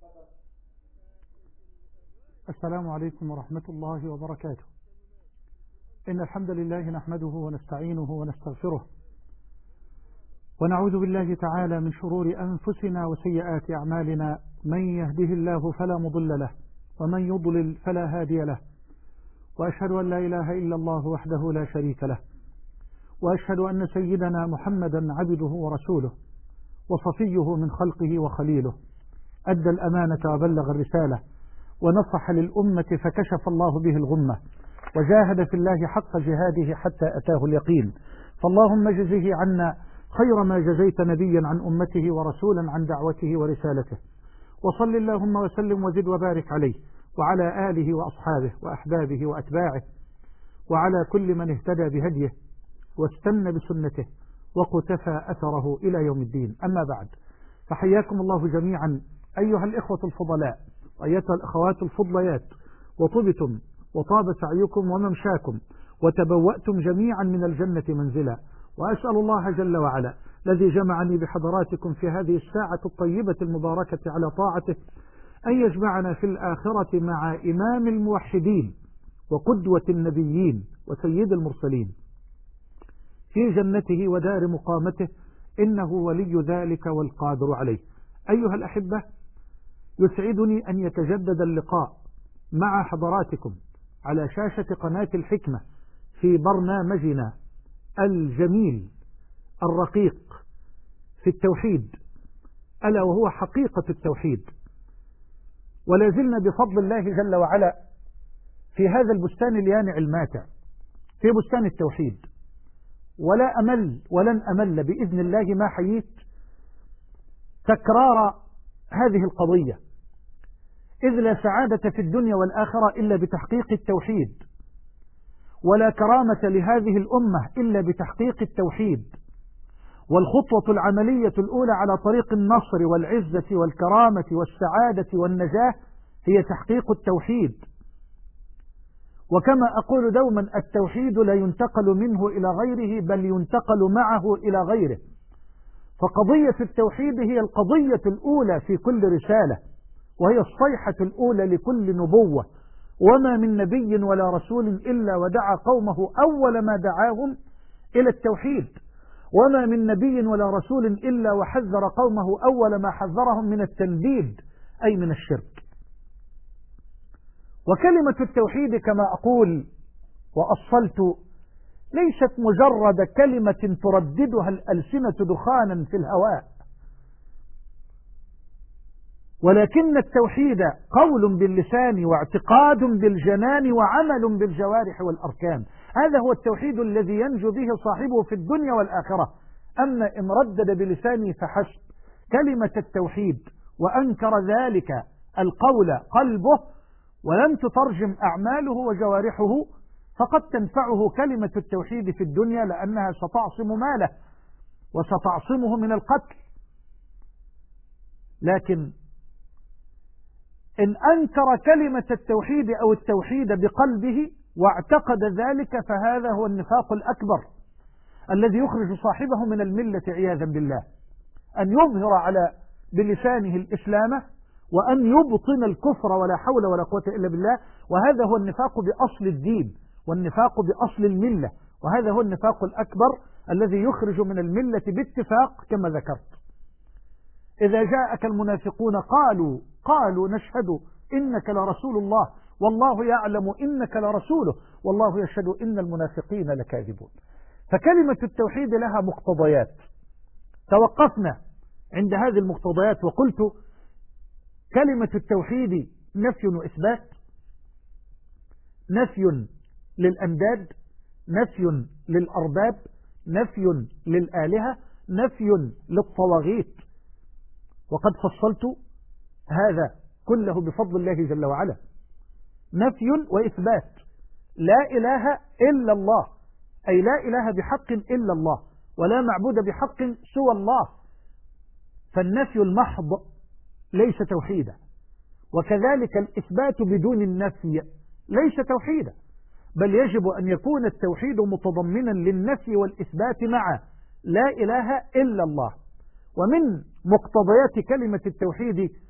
السلام عليكم ورحمة الله وبركاته. إن الحمد لله نحمده ونستعينه ونستغفره، ونعوذ بالله تعالى من شرور أنفسنا وسيئات أعمالنا. من يهده الله فلا مضل له، ومن يضلل فلا هادي له، وأشهد أن لا إله إلا الله وحده لا شريك له، وأشهد أن سيدنا محمدا عبده ورسوله وصفيه من خلقه وخليله، أدى الأمانة وبلغ الرسالة، ونصح للأمة فكشف الله به الغمة، وجاهد في الله حق جهاده حتى أتاه اليقين. فاللهم اجزه عنا خير ما جزيت نبيا عن أمته ورسولا عن دعوته ورسالته، وصل اللهم وسلم وزد وبارك عليه وعلى آله وأصحابه وأحبابه وأتباعه، وعلى كل من اهتدى بهديه واستنى بسنته وقتفى أثره إلى يوم الدين. أما بعد، فحياكم الله جميعا أيها الإخوة الفضلاء وأيتها الأخوات الفضليات، وطبتم وطاب سعيكم وممشاكم، وتبوأتم جميعا من الجنة منزلا. وأسأل الله جل وعلا الذي جمعني بحضراتكم في هذه الساعة الطيبة المباركة على طاعته أن يجمعنا في الآخرة مع إمام الموحدين وقدوة النبيين وسيد المرسلين في جنته ودار مقامته، إنه ولي ذلك والقادر عليه. أيها الأحبة، يسعدني أن يتجدد اللقاء مع حضراتكم على شاشة قناة الحكمة في برنامجنا الجميل الرقيق في التوحيد، ألا وهو حقيقة التوحيد. ولا زلنا بفضل الله جل وعلا في هذا البستان اليانع الماتع، في بستان التوحيد، ولا أمل ولن أمل بإذن الله ما حييت تكرار هذه القضية، إذ لا سعادة في الدنيا والآخرة إلا بتحقيق التوحيد، ولا كرامة لهذه الأمة إلا بتحقيق التوحيد. والخطوة العملية الأولى على طريق النصر والعزة والكرامة والسعادة والنجاة هي تحقيق التوحيد. وكما أقول دوما، التوحيد لا ينتقل منه إلى غيره، بل ينتقل معه إلى غيره. فقضية التوحيد هي القضية الأولى في كل رسالة، وهي الصيحة الأولى لكل نبوة. وما من نبي ولا رسول إلا ودعا قومه أول ما دعاهم إلى التوحيد، وما من نبي ولا رسول إلا وحذر قومه أول ما حذرهم من التنديد، أي من الشرك. وكلمة التوحيد كما أقول وأصلت ليست مجرد كلمة ترددها الألسنة دخانا في الهواء، ولكن التوحيد قول باللسان واعتقاد بالجنان وعمل بالجوارح والأركان. هذا هو التوحيد الذي ينجو به صاحبه في الدنيا والآخرة. أما إن ردد بلسانه فحسب كلمة التوحيد وأنكر ذلك القول قلبه ولم تترجم أعماله وجوارحه، فقد تنفعه كلمة التوحيد في الدنيا، لأنها ستعصم ماله وستعصمه من القتل. لكن إن أنكر كلمة التوحيد أو التوحيد بقلبه واعتقد ذلك، فهذا هو النفاق الأكبر الذي يخرج صاحبه من الملة عياذا بالله. أن يظهر على بلسانه الإسلام وأن يبطن الكفر، ولا حول ولا قوة إلا بالله. وهذا هو النفاق بأصل الدين، والنفاق بأصل الملة، وهذا هو النفاق الأكبر الذي يخرج من الملة باتفاق كما ذكرت. إذا جاءك المنافقون قالوا نشهد إنك لرسول الله والله يعلم إنك لرسوله والله يشهد إن المنافقين لكاذبون. فكلمة التوحيد لها مقتضيات، توقفنا عند هذه المقتضيات وقلت كلمة التوحيد نفي وإثبات، نفي للأنداد، نفي للأرباب، نفي للآلهة، نفي للطواغيت. وقد فصلت هذا كله بفضل الله جل وعلا. نفي وإثبات، لا إله إلا الله، أي لا إله بحق إلا الله، ولا معبود بحق سوى الله. فالنفي المحض ليس توحيدا، وكذلك الإثبات بدون النفي ليس توحيدا، بل يجب أن يكون التوحيد متضمنا للنفي والإثبات معا، لا إله إلا الله. ومن مقتضيات كلمة التوحيد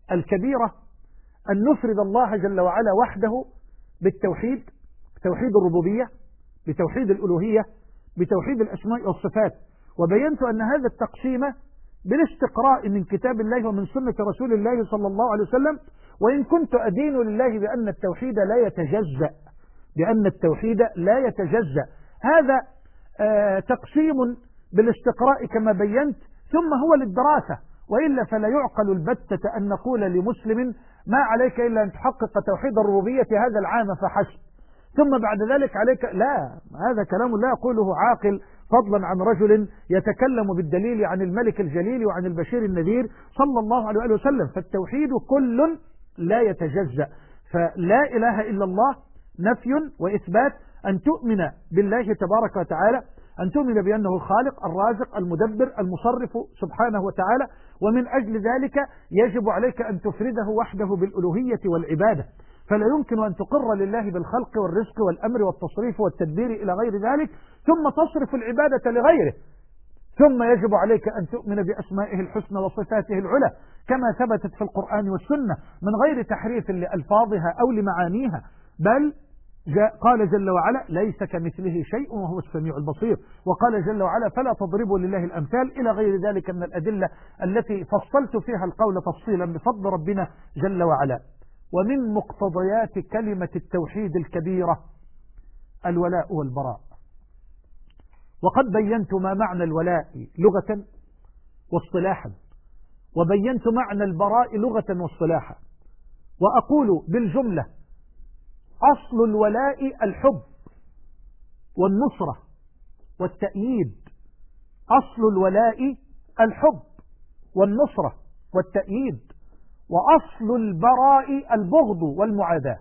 الكبيرة أن نفرد الله جل وعلا وحده بالتوحيد، توحيد الربوبية، بتوحيد الألوهية، بتوحيد الأسماء والصفات. وبينت أن هذا التقسيم بالاستقراء من كتاب الله ومن سنة رسول الله صلى الله عليه وسلم، وإن كنت أدين لله بأن التوحيد لا يتجزأ، بأن التوحيد لا يتجزأ. هذا تقسيم بالاستقراء كما بينت، ثم هو للدراسة، وإلا فلا يعقل البتة أن نقول لمسلم ما عليك إلا أن تحقق توحيد الربوبية هذا العام فحسب، ثم بعد ذلك عليك. لا، هذا كلام لا يقوله عاقل، فضلا عن رجل يتكلم بالدليل عن الملك الجليل وعن البشير النذير صلى الله عليه وسلم. فالتوحيد كل لا يتجزأ، فلا إله إلا الله نفي وإثبات، أن تؤمن بالله تبارك وتعالى، أن تؤمن بأنه الخالق الرازق المدبر المصرف سبحانه وتعالى، ومن أجل ذلك يجب عليك أن تفرده وحده بالألوهية والعبادة. فلا يمكن أن تقر لله بالخلق والرزق والأمر والتصريف والتدبير إلى غير ذلك ثم تصرف العبادة لغيره. ثم يجب عليك أن تؤمن بأسمائه الحسنى وصفاته العلى كما ثبتت في القرآن والسنة من غير تحريف لألفاظها أو لمعانيها، بل قال جل وعلا ليس كمثله شيء وهو السميع البصير، وقال جل وعلا فلا تضربوا لله الأمثال، إلى غير ذلك من الأدلة التي فصلت فيها القول تفصيلا بفضل ربنا جل وعلا. ومن مقتضيات كلمة التوحيد الكبيرة الولاء والبراء، وقد بينت ما معنى الولاء لغة واصطلاحا، وبينت معنى البراء لغة واصطلاحا، وأقول بالجملة أصل الولاء الحب والنصرة والتأييد. أصل الولاء الحب والنصرة والتأييد، وأصل البراء البغض والمعاداة.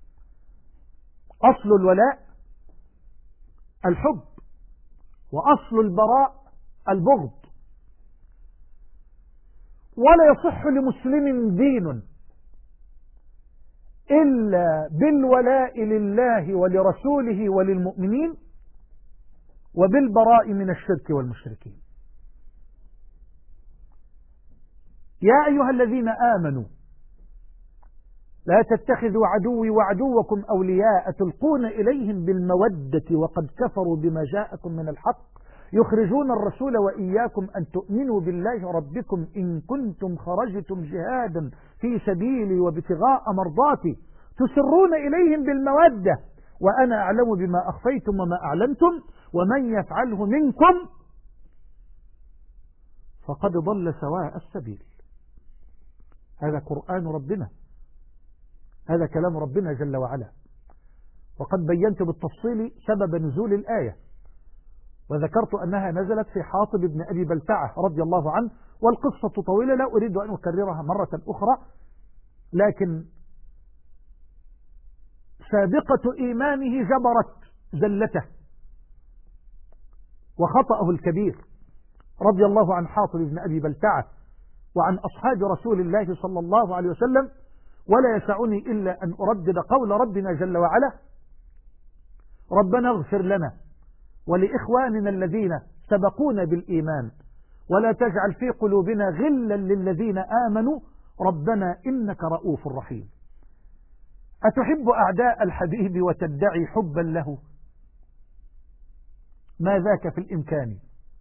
أصل الولاء الحب، وأصل البراء البغض. ولا يصح لمسلم دين إلا بالولاء لله ولرسوله وللمؤمنين، وبالبراء من الشرك والمشركين. يا أيها الذين آمنوا لا تتخذوا عدوي وعدوكم أولياء تلقون إليهم بالمودة وقد كفروا بما جاءكم من الحق يخرجون الرسول وإياكم أن تؤمنوا بالله ربكم إن كنتم خرجتم جهادا في سبيلي وابتغاء مرضاتي تسرون إليهم بالمودة وأنا أعلم بما أخفيتم وما أعلنتم ومن يفعله منكم فقد ضل سواء السبيل. هذا قرآن ربنا، هذا كلام ربنا جل وعلا. وقد بينت بالتفصيل سبب نزول الآية، وذكرت أنها نزلت في حاطب بن أبي بلتعة رضي الله عنه، والقصة طويلة لا أريد أن أكررها مرة أخرى، لكن سابقة إيمانه جبرت زلته وخطأه الكبير رضي الله عن حاطب بن أبي بلتعة وعن أصحاب رسول الله صلى الله عليه وسلم. ولا يسعني إلا أن أردد قول ربنا جل وعلا: ربنا اغفر لنا ولإخواننا الذين سبقونا بالإيمان ولا تجعل في قلوبنا غلا للذين آمنوا ربنا إنك رؤوف رحيم. أتحب أعداء الحبيب وتدعي حبا له؟ ما ذاك في الإمكان.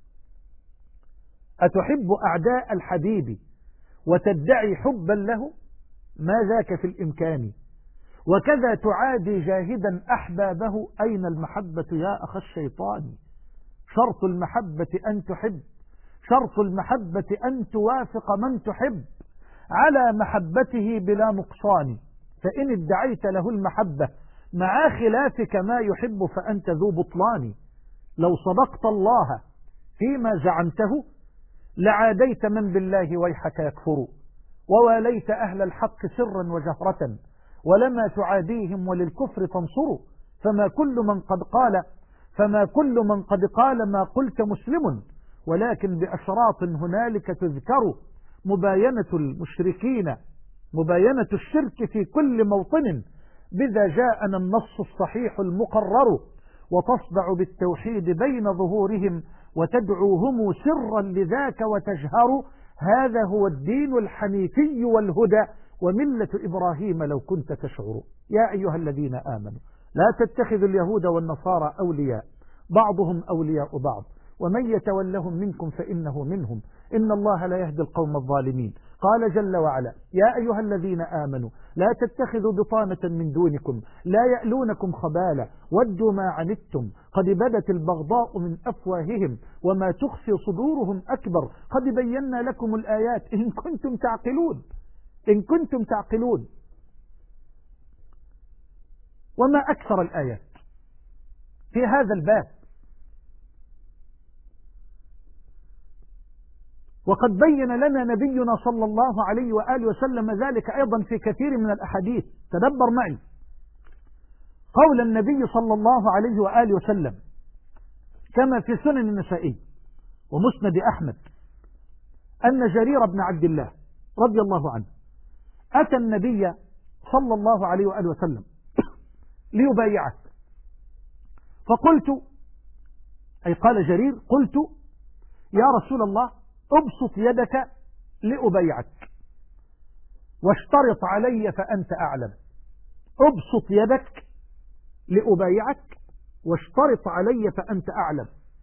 أتحب أعداء الحبيب وتدعي حبا له؟ ما ذاك في الإمكان. وكذا تعادي جاهدا أحبابه أين المحبة يا أخ الشيطان. شرط المحبة أن تحب، شرط المحبة أن توافق من تحب على محبته بلا نقصان، فإن ادعيت له المحبة مع خلافك ما يحب فأنت ذو بطلان. لو صدقت الله فيما زعمته لعاديت من بالله ويحك يكفر، وواليت أهل الحق سرا وجهرة ولما تعاديهم وللكفر تنصر. فما كل من قد قال ما قلت مسلم، ولكن بأشراط هنالك تذكر. مباينة المشركين، مباينة الشرك في كل موطن، بذا جاءنا النص الصحيح المقرر. وتصدع بالتوحيد بين ظهورهم وتدعوهم سرا لذاك وتجهر. هذا هو الدين الحنيفي والهدى وملة إبراهيم لو كنت تشعر. يا أيها الذين آمنوا لا تتخذوا اليهود والنصارى أولياء بعضهم أولياء بعض ومن يتولهم منكم فإنه منهم إن الله لا يهدي القوم الظالمين. قال جل وعلا يا أيها الذين آمنوا لا تتخذوا بطانة من دونكم لا يألونكم خبالا ودوا ما عنتم قد بدت البغضاء من أفواههم وما تخفي صدورهم أكبر قد بينا لكم الآيات إن كنتم تعقلون إن كنتم تعقلون. وما أكثر الآيات في هذا الباب، وقد بين لنا نبينا صلى الله عليه وآله وسلم ذلك أيضا في كثير من الأحاديث. تدبر معي قول النبي صلى الله عليه وآله وسلم كما في سنن النسائي ومسند أحمد أن جرير بن عبد الله رضي الله عنه أتى النبي صلى الله عليه وآله وسلم ليبايعه، فقلت أي قال جرير قلت يا رسول الله ابسط يدك لأبايعك واشترط علي فأنت أعلم. ابسط يدك لأبايعك واشترط علي فأنت أعلم.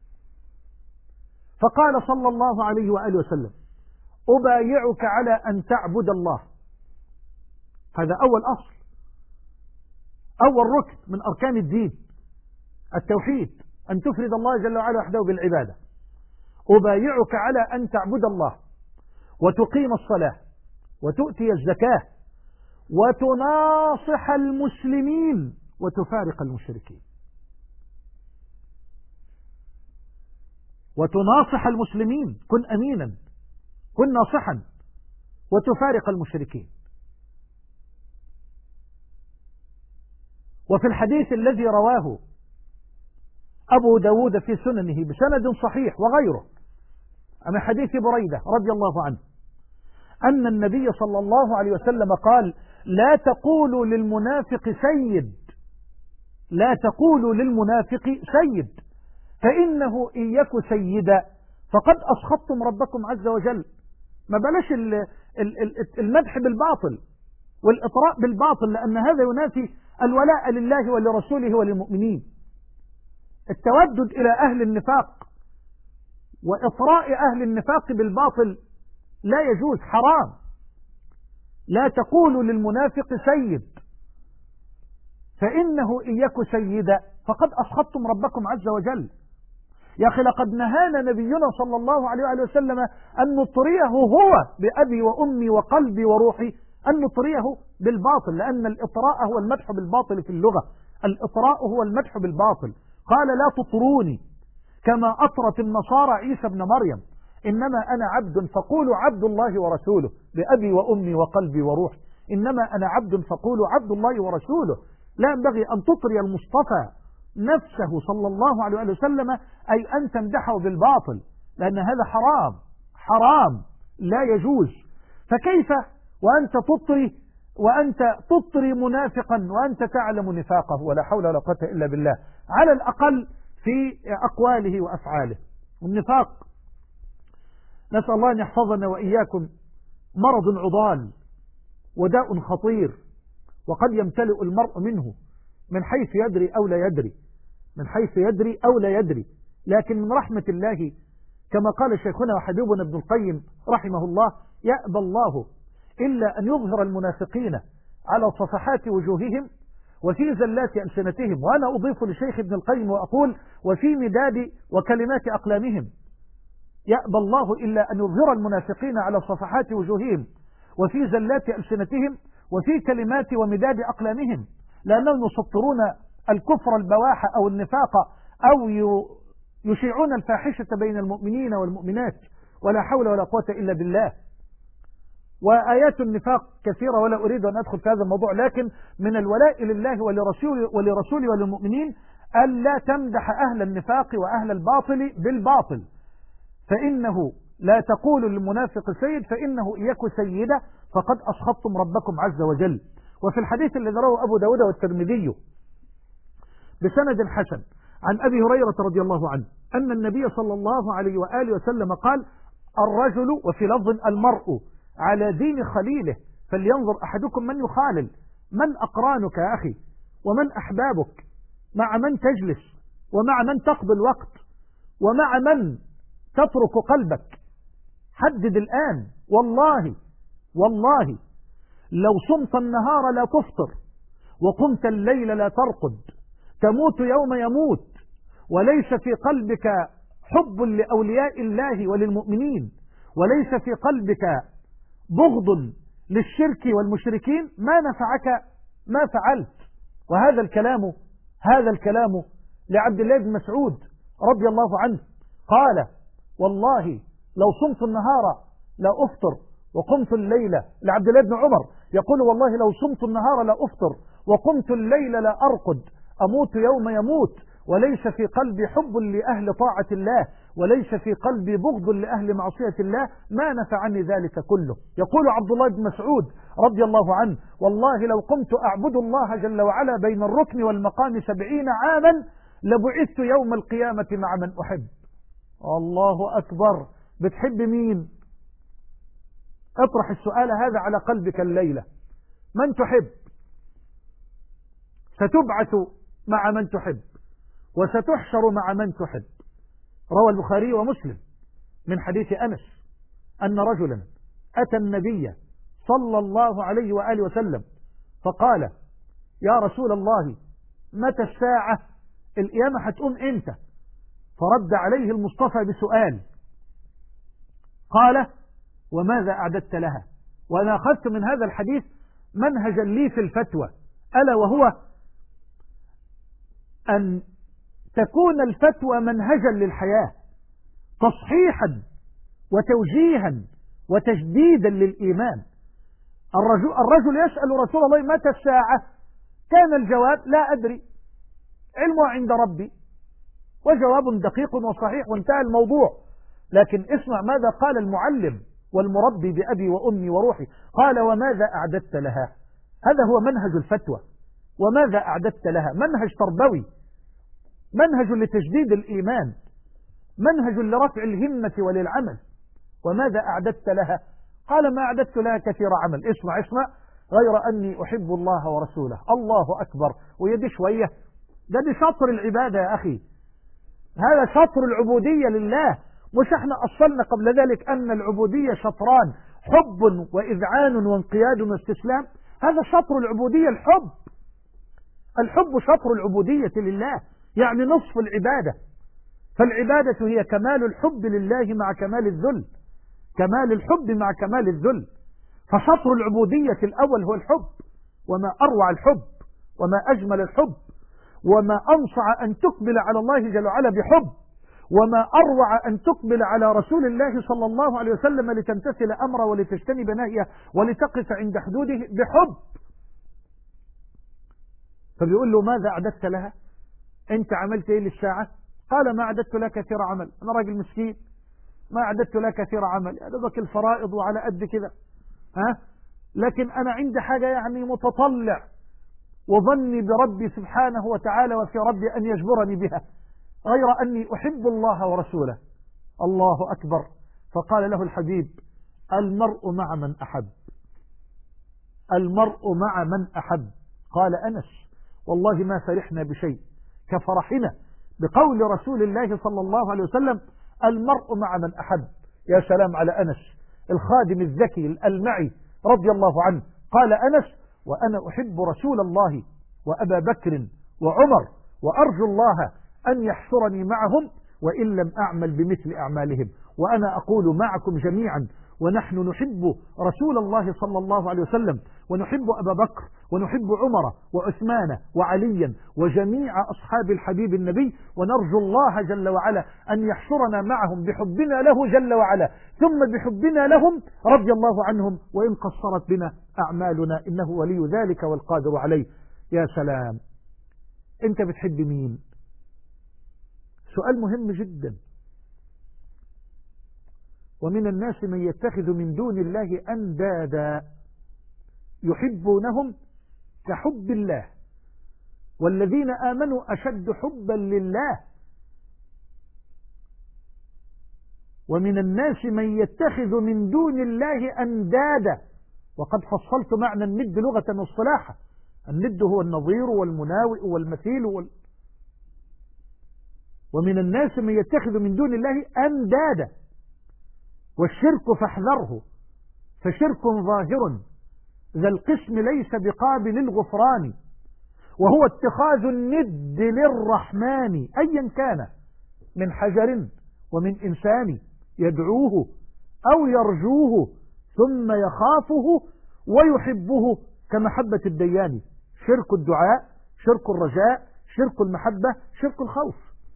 فقال صلى الله عليه وآله وسلم أبايعك على أن تعبد الله. هذا أول أصل، أول ركن من أركان الدين التوحيد، أن تفرد الله جل وعلا وحده بالعبادة. أبايعك على أن تعبد الله وتقيم الصلاة وتؤتي الزكاة وتناصح المسلمين وتفارق المشركين. وتناصح المسلمين، كن أمينا، كن ناصحا، وتفارق المشركين. وفي الحديث الذي رواه أبو داود في سننه بسند صحيح وغيره من حديث بريدة رضي الله عنه أن النبي صلى الله عليه وسلم قال لا تقولوا للمنافق سيد، لا تقولوا للمنافق سيد فإنه إن يك سيدا فقد أسخطتم ربكم عز وجل. ما بلاش المدح بالباطل والإطراء بالباطل، لأن هذا ينافي الولاء لله ولرسوله وللمؤمنين. التودد إلى أهل النفاق وإطراء أهل النفاق بالباطل لا يجوز، حرام. لا تقولوا للمنافق سيد فإنه إن يك سيدا فقد أسخطتم ربكم عز وجل. يا أخي لقد نهانا نبينا صلى الله عليه وآله وسلم أن نطريه هو بأبي وأمي وقلبي وروحي، أن نطريه بالباطل، لأن الإطراء هو المدح بالباطل في اللغة. الإطراء هو المدح بالباطل. قال لا تطروني كما أطرت النصارى عيسى بن مريم، إنما أنا عبد فقولوا عبد الله ورسوله بأبي وأمي وقلبي وروحي. إنما أنا عبد فقولوا عبد الله ورسوله. لا ينبغي أن تطري المصطفى نفسه صلى الله عليه وسلم أي أن تمدحه بالباطل، لأن هذا حرام، حرام لا يجوز. فكيف وأنت تطري منافقا وأنت تعلم نفاقه، ولا حول ولا قوة إلا بالله، على الأقل في أقواله وأفعاله. والنفاق نسأل الله أن يحفظنا وإياكم مرض عضال وداء خطير، وقد يمتلئ المرء منه من حيث يدري أو لا يدري، من حيث يدري أو لا يدري. لكن من رحمة الله كما قال شيخنا وحبيبنا ابن القيم رحمه الله يأبى الله إلا أن يظهر المنافقين على صفحات وجوههم وفي زلات ألسنتهم. وأنا أضيف لشيخ ابن القيم وأقول وفي مداد وكلمات أقلامهم. يأبى الله إلا أن يظهر المنافقين على صفحات وجوههم وفي زلات ألسنتهم وفي كلمات ومداد أقلامهم، لأنهم يسطرون الكفر البواح أو النفاق أو يشيعون الفاحشة بين المؤمنين والمؤمنات، ولا حول ولا قوة إلا بالله. وآيات النفاق كثيرة ولا أريد أن أدخل في هذا الموضوع، لكن من الولاء لله ولرسوله وللمؤمنين ألا تمدح أهل النفاق وأهل الباطل بالباطل. فإنه لا تقول للمنافق سيد فإنه يك سيدا فقد أسخطتم ربكم عز وجل. وفي الحديث الذي رواه أبو داود والترمذي بسند حسن عن أبي هريرة رضي الله عنه أن النبي صلى الله عليه وآله وسلم قال الرجل وفي لفظ المرء على دين خليله فلينظر أحدكم من يخالل. من أقرانك يا أخي، ومن أحبابك، مع من تجلس، ومع من تقضي الوقت، ومع من تترك قلبك. حدد الآن. والله لو صمت النهار لا تفطر، وقمت الليل لا ترقد، تموت يوم يموت، وليس في قلبك حب لأولياء الله وللمؤمنين، وليس في قلبك بغض للشرك والمشركين، ما نفعك ما فعلت. وهذا الكلام لعبد الله بن مسعود رضي الله عنه، قال والله لو صمت النهار لا أفطر وقمت الليل. لعبد الله بن عمر يقول والله لو صمت النهار لا أفطر وقمت الليل لا أرقد، أموت يوم يموت، وليس في قلبي حب لأهل طاعة الله، وليس في قلبي بغض لأهل معصية الله، ما نفعني ذلك كله. يقول عبد الله بن مسعود رضي الله عنه والله لو قمت أعبد الله جل وعلا بين الركن والمقام 70 عاما لبعثت يوم القيامة مع من أحب. الله أكبر. بتحب مين؟ اطرح السؤال هذا على قلبك الليلة. من تحب؟ ستبعث مع من تحب، وستحشر مع من تحب. روى البخاري ومسلم من حديث أنس أن رجلا أتى النبي صلى الله عليه وآله وسلم فقال يا رسول الله متى الساعة؟ القيامة هتقوم امتى؟ فرد عليه المصطفى بسؤال، قال وماذا أعددت لها؟ وأنا أخذت من هذا الحديث منهجا لي في الفتوى، ألا وهو أن تكون الفتوى منهجا للحياة، تصحيحا وتوجيها وتجديدا للإيمان. الرجل يسأل رسول الله متى الساعة؟ كان الجواب لا أدري، علمه عند ربي، وجواب دقيق وصحيح وانتهى الموضوع. لكن اسمع ماذا قال المعلم والمربي بأبي وأمي وروحي، قال وماذا أعددت لها؟ هذا هو منهج الفتوى. وماذا أعددت لها؟ منهج تربوي، منهج لتجديد الإيمان، منهج لرفع الهمة وللعمل. وماذا أعددت لها؟ قال ما أعددت لها كثير عمل. اسمع غير أني أحب الله ورسوله. الله أكبر. ويدي شوية، ده شطر العبادة يا أخي، هذا شطر العبودية لله. مش احنا أصلنا قبل ذلك أن العبودية شطران، حب وإذعان وانقياد واستسلام. هذا شطر العبودية، الحب شطر العبودية لله، يعني نصف العبادة. فالعبادة هي كمال الحب لله مع كمال الذل، كمال الحب مع كمال الذل. فشطر العبودية الأول هو الحب. وما أروع الحب، وما أجمل الحب، وما أنصع أن تقبل على الله جل وعلا بحب، وما أروع أن تقبل على رسول الله صلى الله عليه وسلم لتمتثل أمره ولتجتنب نهيه ولتقف عند حدوده بحب. فبيقول له ماذا أعددت لها؟ أنت عملت إيه للساعة؟ قال ما أعددت لها كثير عمل، أنا راجل مسكين ما أعددت لها كثير عمل، يعني ذاك الفرائض وعلى قد كده، لكن أنا عندي حاجة يعني متطلع وظني بربي سبحانه وتعالى وفي ربي أن يجبرني بها، غير أني أحب الله ورسوله. الله أكبر. فقال له الحبيب المرء مع من أحب، المرء مع من أحب. قال أنس والله ما فرحنا بشيء كفرحنا بقول رسول الله صلى الله عليه وسلم المرء مع من أحب. يا سلام على أنس الخادم الذكي الألمعي رضي الله عنه. قال أنس وأنا أحب رسول الله وأبا بكر وعمر، وأرجو الله أن يحشرني معهم وإن لم أعمل بمثل أعمالهم. وأنا أقول معكم جميعا ونحن نحب رسول الله صلى الله عليه وسلم، ونحب أبا بكر، ونحب عمر وعثمان وعليا وجميع أصحاب الحبيب النبي، ونرجو الله جل وعلا أن يحشرنا معهم بحبنا له جل وعلا، ثم بحبنا لهم رضي الله عنهم وإن قصرت بنا أعمالنا إنه ولي ذلك والقادر عليه. يا سلام. أنت بتحب مين؟ سؤال مهم جدا. ومن الناس من يتخذ من دون الله أندادا يحبونهم كحب الله والذين آمنوا أشد حبا لله. ومن الناس من يتخذ من دون الله أندادا. وقد فصلت معنى الند لغة واصطلاحا. الند هو النظير والمناوئ والمثيل ومن الناس من يتخذ من دون الله أندادا. والشرك فاحذره فشرك ظاهر ذا القسم ليس بقابل الغفران، وهو اتخاذ الند للرحمن أيا كان من حجر ومن إنسان يدعوه أو يرجوه ثم يخافه ويحبه كمحبة الديان. شرك الدعاء، شرك الرجاء، شرك المحبة، شرك الخوف.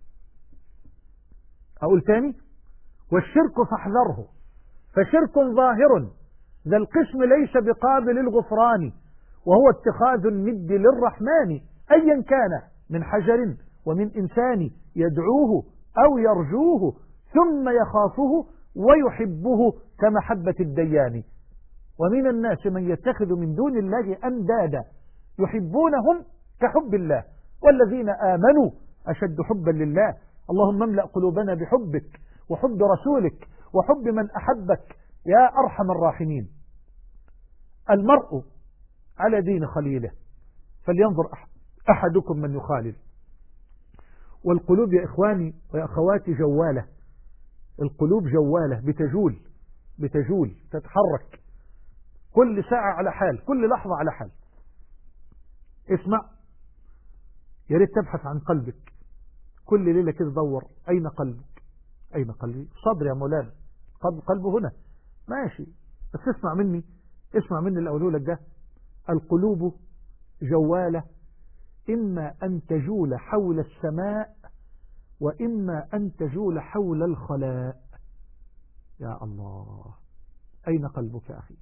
أقول تاني: والشرك فاحذره فشرك ظاهر ذا القسم ليس بقابل الغفران، وهو اتخاذ الند للرحمن أيا كان من حجر ومن إنسان يدعوه أو يرجوه ثم يخافه ويحبه كمحبة الديان. ومن الناس من يتخذ من دون الله أندادا يحبونهم كحب الله والذين آمنوا أشد حبا لله. اللهم املأ قلوبنا بحبك وحب رسولك وحب من أحبك يا أرحم الراحمين. المرء على دين خليله فلينظر أحدكم من يخالل. والقلوب يا إخواني ويا أخواتي جوالة. القلوب جوالة بتجول تتحرك كل ساعة على حال، كل لحظة على حال. اسمع، يا ريت تبحث عن قلبك كل ليلة كده، دور أين قلبك؟ أين قلبي؟ صدر يا مولانا، قلبه هنا ماشي. بس اسمع مني اللي أقوله لك ده. القلوب جوالة، إما أن تجول حول السماء وإما أن تجول حول الخلاء. يا الله، أين قلبك يا أخي؟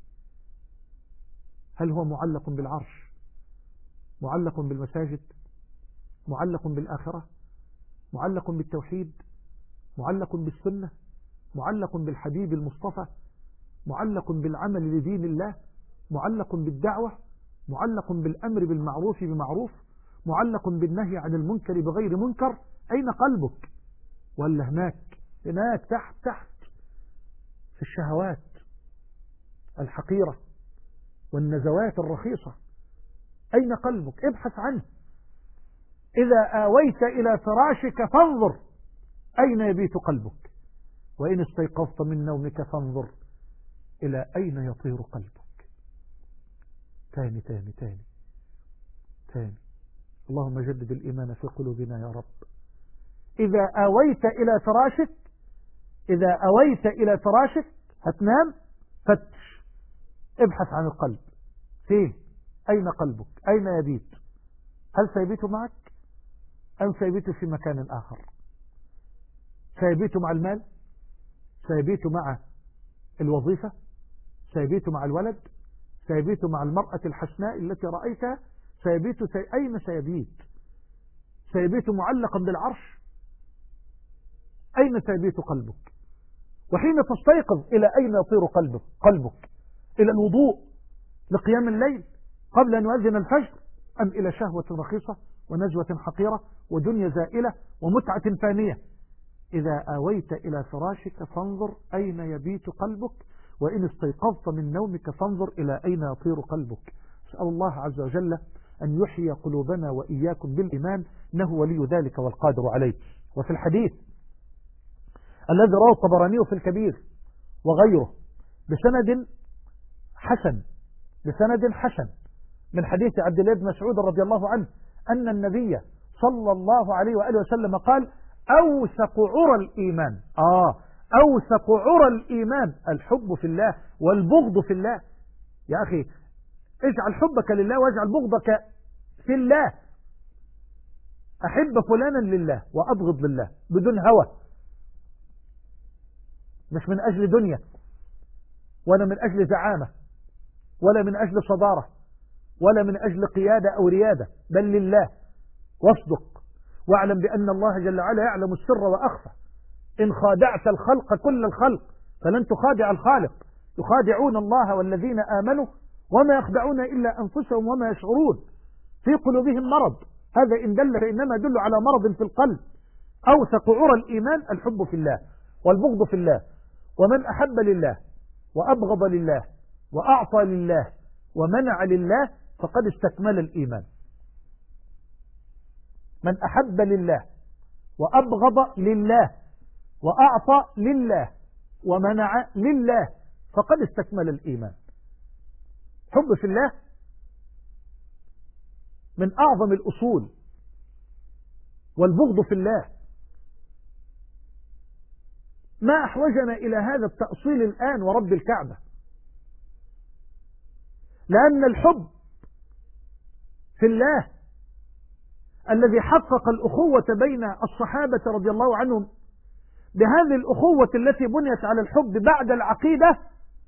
هل هو معلق بالعرش، معلق بالمساجد، معلق بالآخرة، معلق بالتوحيد، معلق بالسنة، معلق بالحبيب المصطفى، معلق بالعمل لدين الله، معلق بالدعوة، معلق بالأمر بالمعروف بمعروف، معلق بالنهي عن المنكر بغير منكر؟ أين قلبك؟ ولا هناك تحت في الشهوات الحقيرة والنزوات الرخيصة؟ أين قلبك؟ ابحث عنه. إذا آويت إلى فراشك فانظر أين يبيت قلبك، وإن استيقظت من نومك فانظر إلى أين يطير قلبك. تاني تاني تاني تاني. اللهم جدد الإيمان في قلوبنا يا رب. إذا أويت إلى فراشك هتنام، فتش، ابحث عن القلب. فين؟ أين قلبك؟ أين يبيت؟ هل سيبيت معك أم سيبيت في مكان آخر؟ سيبيت مع المال؟ سيبيت مع الوظيفة؟ سيبيت مع الولد؟ سيبيت مع المرأة الحسناء التي رأيتها؟ أين سيبيت؟ سيبيت معلقا بالعرش؟ أين سيبيت قلبك؟ وحين تستيقظ إلى أين يطير قلبك؟ إلى الوضوء لقيام الليل قبل أن يؤذن الفجر، أم إلى شهوة رخيصة ونزوة حقيرة ودنيا زائلة ومتعة فانية؟ إذا آويت إلى فراشك فانظر أين يبيت قلبك، وإن استيقظت من نومك فانظر إلى أين يطير قلبك. أسأل الله عز وجل أن يحيي قلوبنا وإياكم بالإيمان، إنه ولي ذلك والقادر عليه. وفي الحديث الذي رواه الطبراني في الكبير وغيره بسند حسن من حديث عبد الله بن مسعود رضي الله عنه أن النبي صلى الله عليه وآله وسلم قال: أوثق عرى الإيمان الحب في الله والبغض في الله. يا أخي اجعل حبك لله واجعل بغضك في الله. أحب فلانا لله وأبغض لله بدون هوى، مش من أجل دنيا ولا من أجل زعامة ولا من أجل صدارة ولا من أجل قيادة أو ريادة، بل لله. واصدق واعلم بأن الله جل وعلا يعلم السر وأخفى. إن خادعت الخلق كل الخلق فلن تخادع الخالق. يخادعون الله والذين آمنوا وما يخدعون إلا أنفسهم وما يشعرون. في قلوبهم مرض، هذا إن دل فإنما يدل على مرض في القلب. أوثق عرى الإيمان الحب في الله والبغض في الله. ومن أحب لله وأبغض لله وأعطى لله ومنع لله فقد استكمل الإيمان. من أحب لله وأبغض لله وأعطى لله ومنع لله فقد استكمل الإيمان. حب في الله من أعظم الأصول، والبغض في الله. ما أحوجنا إلى هذا التأصيل الآن ورب الكعبة؟ لأن الحب في الله الذي حقق الأخوة بين الصحابة رضي الله عنهم بهذه الأخوة التي بنيت على الحب بعد العقيدة،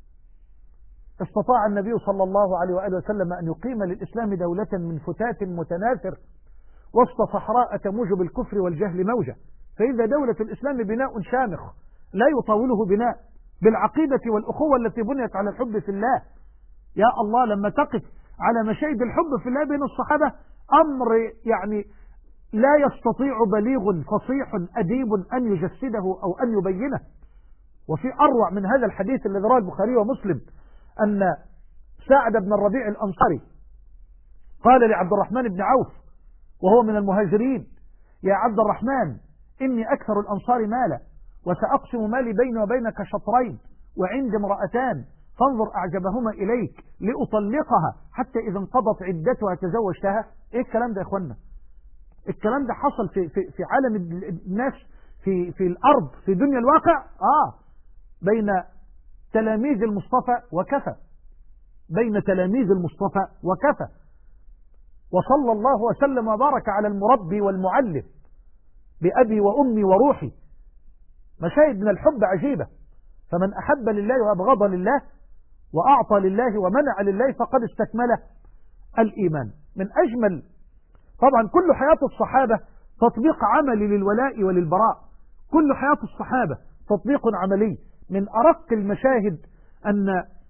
استطاع النبي صلى الله عليه وآله وسلم أن يقيم للإسلام دولة من فتات متناثر وسط صحراء تموج بالكفر والجهل موجة. فإذا دولة الإسلام بناء شامخ لا يطاوله بناء بالعقيدة والأخوة التي بنيت على الحب في الله. يا الله، لما تقف على مشاهد الحب في الله بين الصحابة أمر يعني لا يستطيع بليغ فصيح أديب أن يجسده أو أن يبينه. وفي أروع من هذا الحديث الذي رواه البخاري ومسلم أن سعد بن الربيع الأنصاري قال لعبد الرحمن بن عوف وهو من المهاجرين: يا عبد الرحمن، إني أكثر الأنصار مالا وسأقسم مالي بيني وبينك شطرين، وعندي امرأتان فانظر أعجبهما إليك لأطلقها حتى إذا انقضت عدتها تزوجتها. إيه الكلام ده يا إخوانا؟ الكلام ده حصل في عالم الناس في الأرض في دنيا الواقع بين تلاميذ المصطفى وكفى، بين تلاميذ المصطفى وكفى. وصلى الله وسلم وبارك على المربي والمعلم بأبي وأمي وروحي. مشاهد من الحب عجيبة. فمن أحب لله وأبغض لله وأعطى لله ومنع لله فقد استكمل الإيمان. من أجمل طبعا كل حياة الصحابة تطبيق عملي للولاء وللبراء، كل حياة الصحابة تطبيق عملي. من أرق المشاهد أن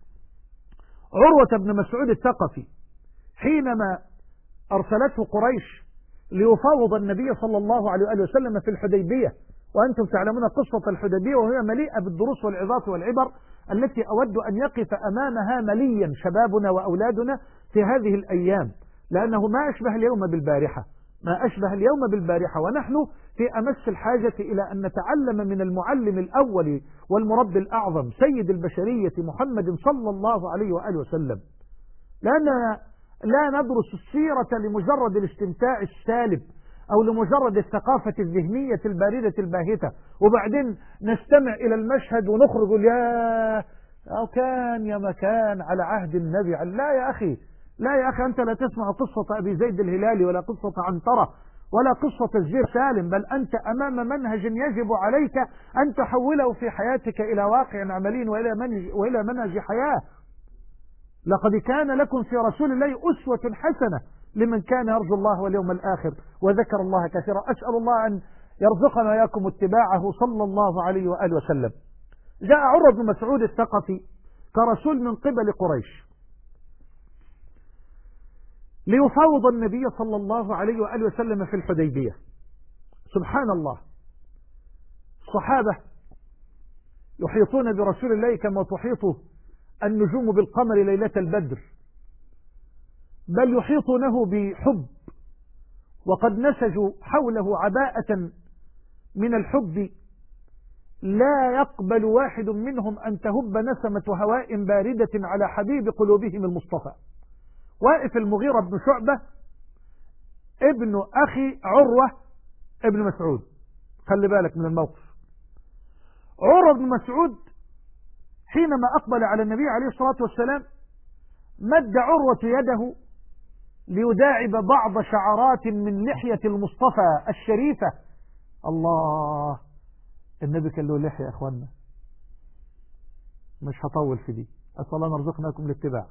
عروة بن مسعود الثقفي حينما أرسلته قريش ليفاوض النبي صلى الله عليه وآله وسلم في الحديبية، وأنتم تعلمون قصة الحديبية وهي مليئة بالدروس والعظات والعبر التي أود أن يقف أمامها مليا شبابنا وأولادنا في هذه الأيام، لأنه ما أشبه اليوم بالبارحة، ما أشبه اليوم بالبارحة، ونحن في أمس الحاجة إلى أن نتعلم من المعلم الأول والمربي الأعظم سيد البشرية محمد صلى الله عليه وآله وسلم. لأننا لا ندرس السيرة لمجرد الاستمتاع السالب أو لمجرد الثقافة الذهنية الباردة الباهتة وبعدين نستمع إلى المشهد ونخرج يا أو كان يا مكان على عهد النبي. لا يا أخي، لا يا أخي، أنت لا تسمع قصة أبي زيد الهلالي ولا قصة عنترة ولا قصة الزير سالم، بل أنت أمام منهج يجب عليك أن تحوله في حياتك إلى واقع عملي وإلى منهج حياة. لقد كان لكم في رسول الله أسوة حسنة لمن كان يرجو الله واليوم الآخر وذكر الله كثيرا. أسأل الله أن يرزقنا وإياكم اتباعه صلى الله عليه وآله وسلم. جاء عروة بن مسعود الثقفي كرسول من قبل قريش ليفاوض النبي صلى الله عليه وآله وسلم في الحديبية. سبحان الله، الصحابة يحيطون برسول الله كما تحيط النجوم بالقمر ليلة البدر، بل يحيطونه بحب، وقد نسجوا حوله عباءة من الحب لا يقبل واحد منهم أن تهب نسمة هواء باردة على حبيب قلوبهم المصطفى. واقف المغيرة بن شعبة ابن أخي عروة ابن مسعود، خلي بالك من الموقف. عروة بن مسعود حينما أقبل على النبي عليه الصلاة والسلام مد عروة يده ليداعب بعض شعرات من لحية المصطفى الشريفة. الله، النبي كان له لحية يا أخوانا، مش هطول في دي. أسأل الله أن يرزقناكم الاتباع،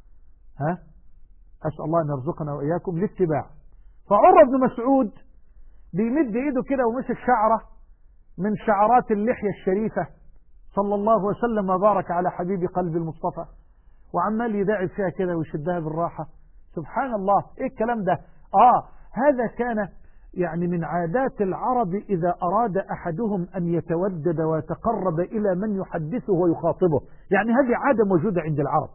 أسأل الله أن يرزقنا وإياكم الاتباع. فعروة بن مسعود بيمد إيده كده ومسك شعرة من شعرات اللحية الشريفة صلى الله وسلم وبارك على حبيب قلب المصطفى، وعمال يداعب فيها كده ويشدها بالراحة. سبحان الله، ايه الكلام ده؟ هذا كان يعني من عادات العرب إذا أراد أحدهم أن يتودد ويتقرب إلى من يحدثه ويخاطبه، يعني هذه عادة موجودة عند العرب.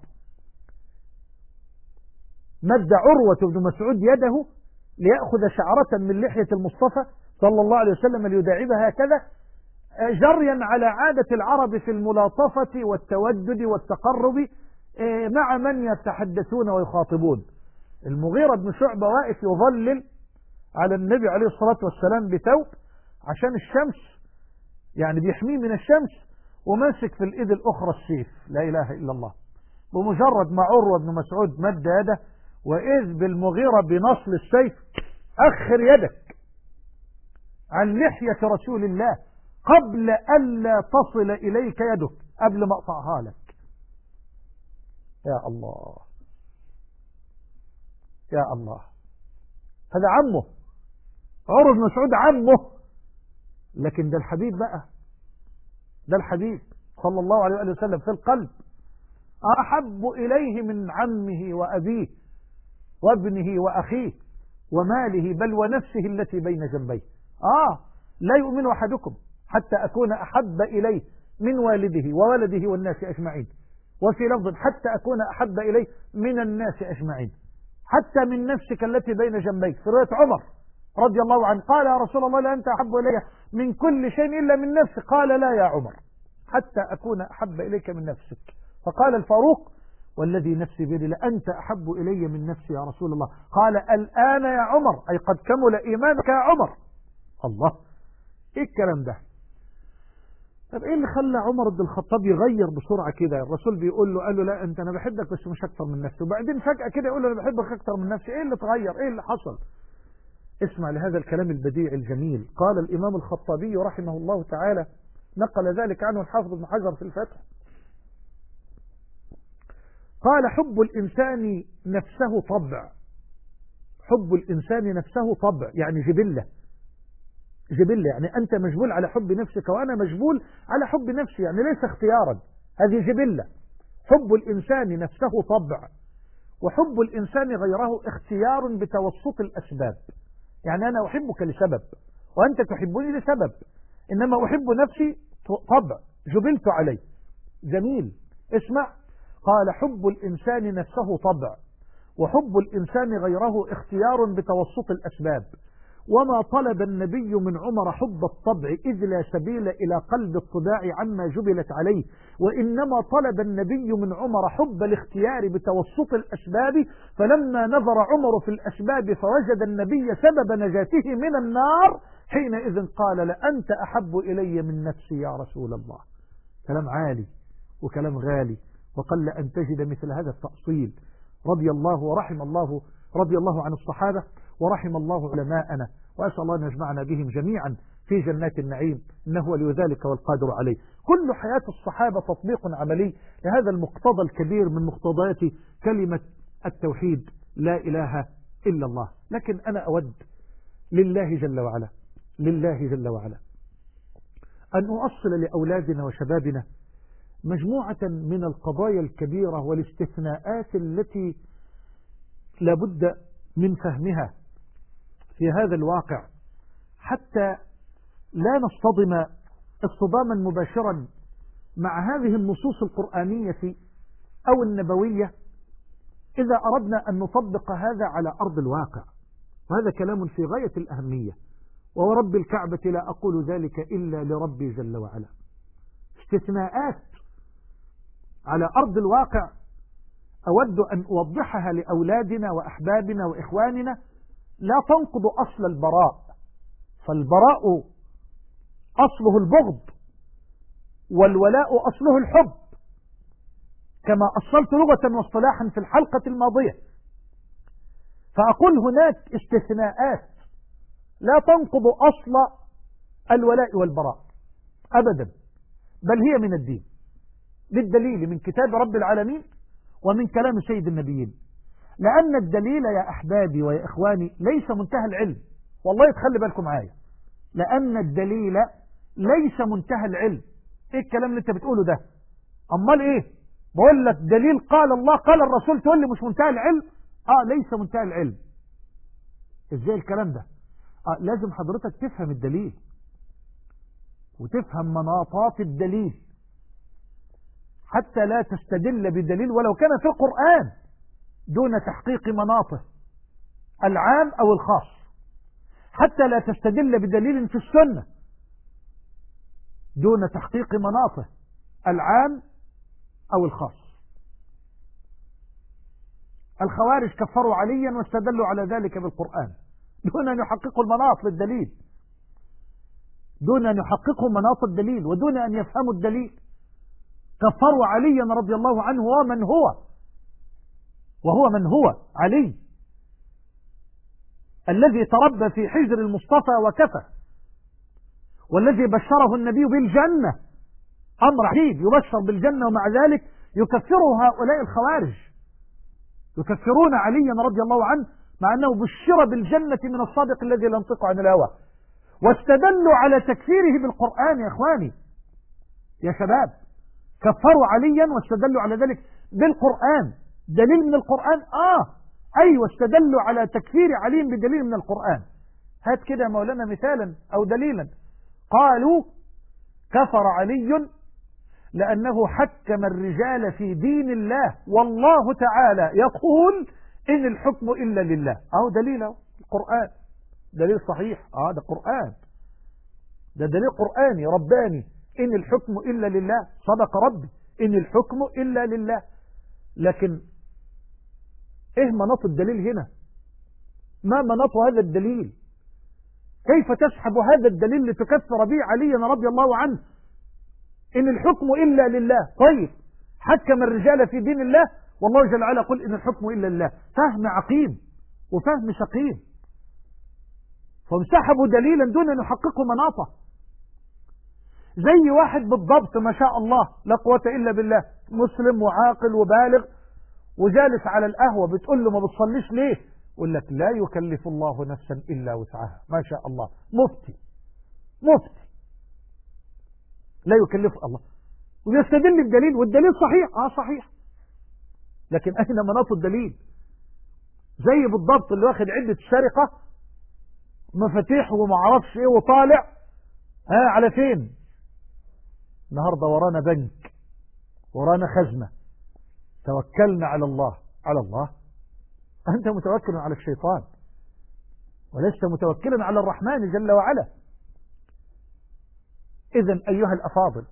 مد عروة بن مسعود يده ليأخذ شعرة من لحية المصطفى صلى الله عليه وسلم ليداعبها هكذا، جريا على عادة العرب في الملاطفة والتودد والتقرب مع من يتحدثون ويخاطبون. المغيرة بن شعبة واقف يظلل على النبي عليه الصلاة والسلام بثوب عشان الشمس، يعني بيحميه من الشمس، وماسك في الإيد الأخرى السيف، لا إله إلا الله. بمجرد ما عروة بن مسعود مد يده وإذ بالمغيرة بنصل السيف، أخر يدك عن لحية رسول الله قبل ألا تصل إليك يدك، قبل ما أقطعها لك. يا الله يا الله، هذا عمه عروة بن مسعود، عمه، لكن ده الحبيب بقى، ده الحبيب صلى الله عليه وسلم في القلب أحب إليه من عمه وأبيه وابنه وأخيه وماله بل ونفسه التي بين جنبيه. لا يؤمن أحدكم حتى أكون أحب إليه من والده وولده والناس أجمعين، وفي لفظ حتى أكون أحب إليه من الناس أجمعين، حتى من نفسك التي بين جنبيك. في رواية عمر رضي الله عنه قال يا رسول الله لا أنت أحب إلي من كل شيء إلا من نفسك، قال لا يا عمر حتى أكون أحب إليك من نفسك. فقال الفاروق والذي نفسي بيده لأنت أحب إلي من نفسي يا رسول الله. قال الآن يا عمر، أي قد كمل إيمانك يا عمر. الله، إيه الكلام ده؟ طب إيه اللي خلى عمر بن الخطاب يغير بسرعة كده؟ الرسول بيقول له، قال له لا أنا بحبك بس مش أكثر من نفسي، وبعدين فجأة كده يقول له أنا بحبك أكثر من نفسي. إيه اللي اتغير؟ إيه اللي حصل؟ اسمع لهذا الكلام البديع الجميل. قال الإمام الخطابي رحمه الله تعالى، نقل ذلك عنه الحافظ ابن حجر في الفتح، قال حب الإنسان نفسه طبع. حب الإنسان نفسه طبع يعني جبلة، جبلة يعني أنت مجبول على حب نفسك وأنا مجبول على حب نفسي، يعني ليس اختيارا، هذه جبلة. حب الإنسان نفسه طبع، وحب الإنسان غيره اختيار بتوسط الأسباب. يعني أنا أحبك لسبب وأنت تحبني لسبب، إنما أحب نفسي طبع جبلت عليه. جميل، اسمع. قال حب الإنسان نفسه طبع، وحب الإنسان غيره اختيار بتوسط الأسباب. وما طلب النبي من عمر حب الطبع إذ لا سبيل إلى قلب الطباع عما جبلت عليه، وإنما طلب النبي من عمر حب الاختيار بتوسط الأسباب. فلما نظر عمر في الأسباب فوجد النبي سبب نجاته من النار، حينئذ قال لأنت أحب إلي من نفسي يا رسول الله. كلام عالي وكلام غالي، وقل أن تجد مثل هذا التأصيل. رضي الله ورحم الله، رضي الله عن الصحابة ورحم الله علماءنا، وأسأل الله أن يجمعنا بهم جميعا في جنات النعيم، إنه ولي ذلك والقادر عليه. كل حياة الصحابة تطبيق عملي لهذا المقتضى الكبير من مقتضيات كلمة التوحيد، لا إله إلا الله. لكن أنا أود لله جل وعلا، لله جل وعلا أن أؤصل لأولادنا وشبابنا مجموعة من القضايا الكبيرة والاستثناءات التي لابد من فهمها في هذا الواقع، حتى لا نصطدم اصطداما مباشرا مع هذه النصوص القرآنية أو النبوية إذا أردنا أن نطبق هذا على أرض الواقع. وهذا كلام في غاية الأهمية، وورب الكعبة لا أقول ذلك إلا لربي جل وعلا. استثناءات على أرض الواقع أود أن أوضحها لأولادنا وأحبابنا وإخواننا، لا تنقض أصل البراء، فالبراء أصله البغض والولاء أصله الحب، كما أصلت لغة واصطلاحا في الحلقة الماضية. فأقول هناك استثناءات لا تنقض أصل الولاء والبراء أبدا، بل هي من الدين، بالدليل من كتاب رب العالمين ومن كلام سيد النبيين. لأن الدليل يا أحبابي ويا إخواني ليس منتهى العلم، والله تخلي بالكم معايا، لأن الدليل ليس منتهى العلم. إيه الكلام اللي أنت بتقوله ده؟ أمال إيه؟ بقول لك دليل قال الله قال الرسول تقول لي مش منتهى العلم؟ ليس منتهى العلم. إزاي الكلام ده؟ لازم حضرتك تفهم الدليل وتفهم مناطات الدليل حتى لا تستدل بدليل ولو كان في القرآن دون تحقيق مناطه العام أو الخاص، حتى لا تستدل بدليل في السنة دون تحقيق مناطه العام أو الخاص. الخوارج كفروا عليا واستدلوا على ذلك بالقرآن دون أن يحققوا المناط للدليل، دون أن يحققوا مناط الدليل ودون أن يفهموا الدليل. كفروا عليا رضي الله عنه وهو من هو علي الذي تربى في حجر المصطفى وكفى، والذي بشره النبي بالجنة، أمر عجيب، يبشر بالجنة ومع ذلك يكفره هؤلاء الخوارج، يكفرون عليا رضي الله عنه مع أنه بشر بالجنة من الصادق الذي لا ينطق عن الهوى، واستدلوا على تكفيره بالقرآن. يا إخواني يا شباب، كفروا عليا واستدلوا على ذلك بالقرآن، دليل من القرآن. أيوة، استدلوا على تكفير علي بدليل من القرآن. هات كده مولانا مثالا أو دليلا. قالوا كفر علي لأنه حكم الرجال في دين الله والله تعالى يقول إن الحكم إلا لله. دليله القرآن، دليل صحيح. ده قرآن، ده دليل قرآني رباني، إن الحكم إلا لله. صدق ربي، إن الحكم إلا لله. لكن إيه مناط الدليل هنا؟ ما مناط هذا الدليل؟ كيف تسحب هذا الدليل لتكفر به عليا رضي الله عنه؟ إن الحكم إلا لله. طيب، حكم الرجال في دين الله والله جل وعلا يقول إن الحكم إلا لله. فهم عقيم وفهم سقيم، فانسحبوا دليلا دون أن يحققوا مناطه. زي واحد بالضبط ما شاء الله لا قوة إلا بالله، مسلم وعاقل وبالغ وجالس على القهوة، بتقول له ما بتصليش ليه؟ يقول لك لا يكلف الله نفسا إلا وسعها. ما شاء الله، مفتي لا يكلف الله، ويستدل بدليل، والدليل صحيح. صحيح، لكن أين مناط الدليل؟ زي بالضبط اللي واخد عدة سرقة مفاتيح وما عرفش ايه وطالع على فين؟ النهارده ورانا بنك، ورانا خزنة، توكلنا على الله. على الله؟ أنت متوكل على الشيطان ولست متوكلا على الرحمن جل وعلا. إذن أيها الأفاضل،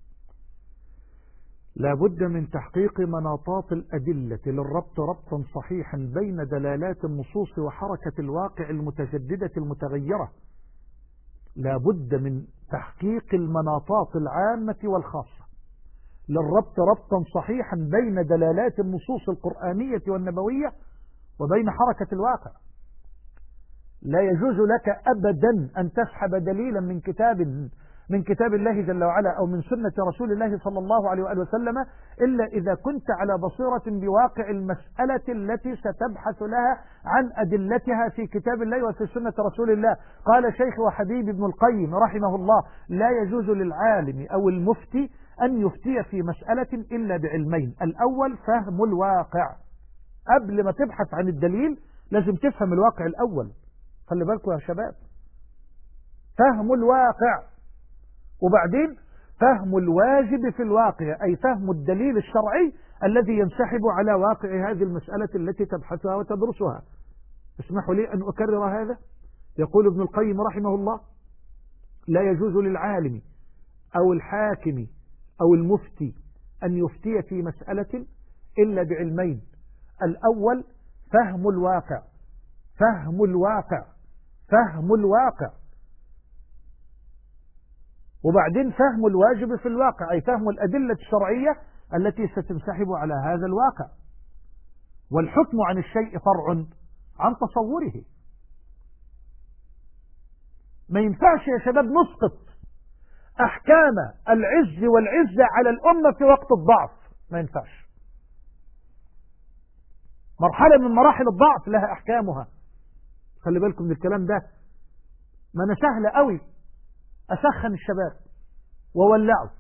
لابد من تحقيق مناطات الأدلة للربط ربطا صحيحا بين دلالات النصوص وحركة الواقع المتجددة المتغيرة. لابد من تحقيق المناطات العامة والخاصة للربط ربطا صحيحا بين دلالات النصوص القرآنية والنبوية وبين حركة الواقع. لا يجوز لك أبدا أن تسحب دليلا من كتاب الله جل وعلا أو من سنة رسول الله صلى الله عليه وآله وسلم إلا إذا كنت على بصيرة بواقع المسألة التي ستبحث لها عن أدلتها في كتاب الله وفي سنة رسول الله. قال شيخ وحبيب ابن القيم رحمه الله: لا يجوز للعالم أو المفتي أن يفتي في مسألة إلا بعلمين. الأول فهم الواقع، قبل ما تبحث عن الدليل لازم تفهم الواقع الأول. خلي بالكم يا شباب، فهم الواقع، وبعدين فهم الواجب في الواقع، أي فهم الدليل الشرعي الذي ينسحب على واقع هذه المسألة التي تبحثها وتدرسها. اسمحوا لي أن أكرر هذا. يقول ابن القيم رحمه الله: لا يجوز للعالم أو الحاكم أو المفتي أن يفتي في مسألة إلا بعلمين. الأول فهم الواقع، فهم الواقع، وبعدين فهم الواجب في الواقع، أي فهم الأدلة الشرعية التي ستنسحب على هذا الواقع. والحكم عن الشيء فرع عن تصوره. ما ينفعش يا شباب نسقط أحكام العز والعزة على الأمة في وقت الضعف، ما ينفعش. مرحلة من مراحل الضعف لها أحكامها. خلي بالكم من الكلام ده. ما أنا سهل قوي أسخن الشباب وولعوا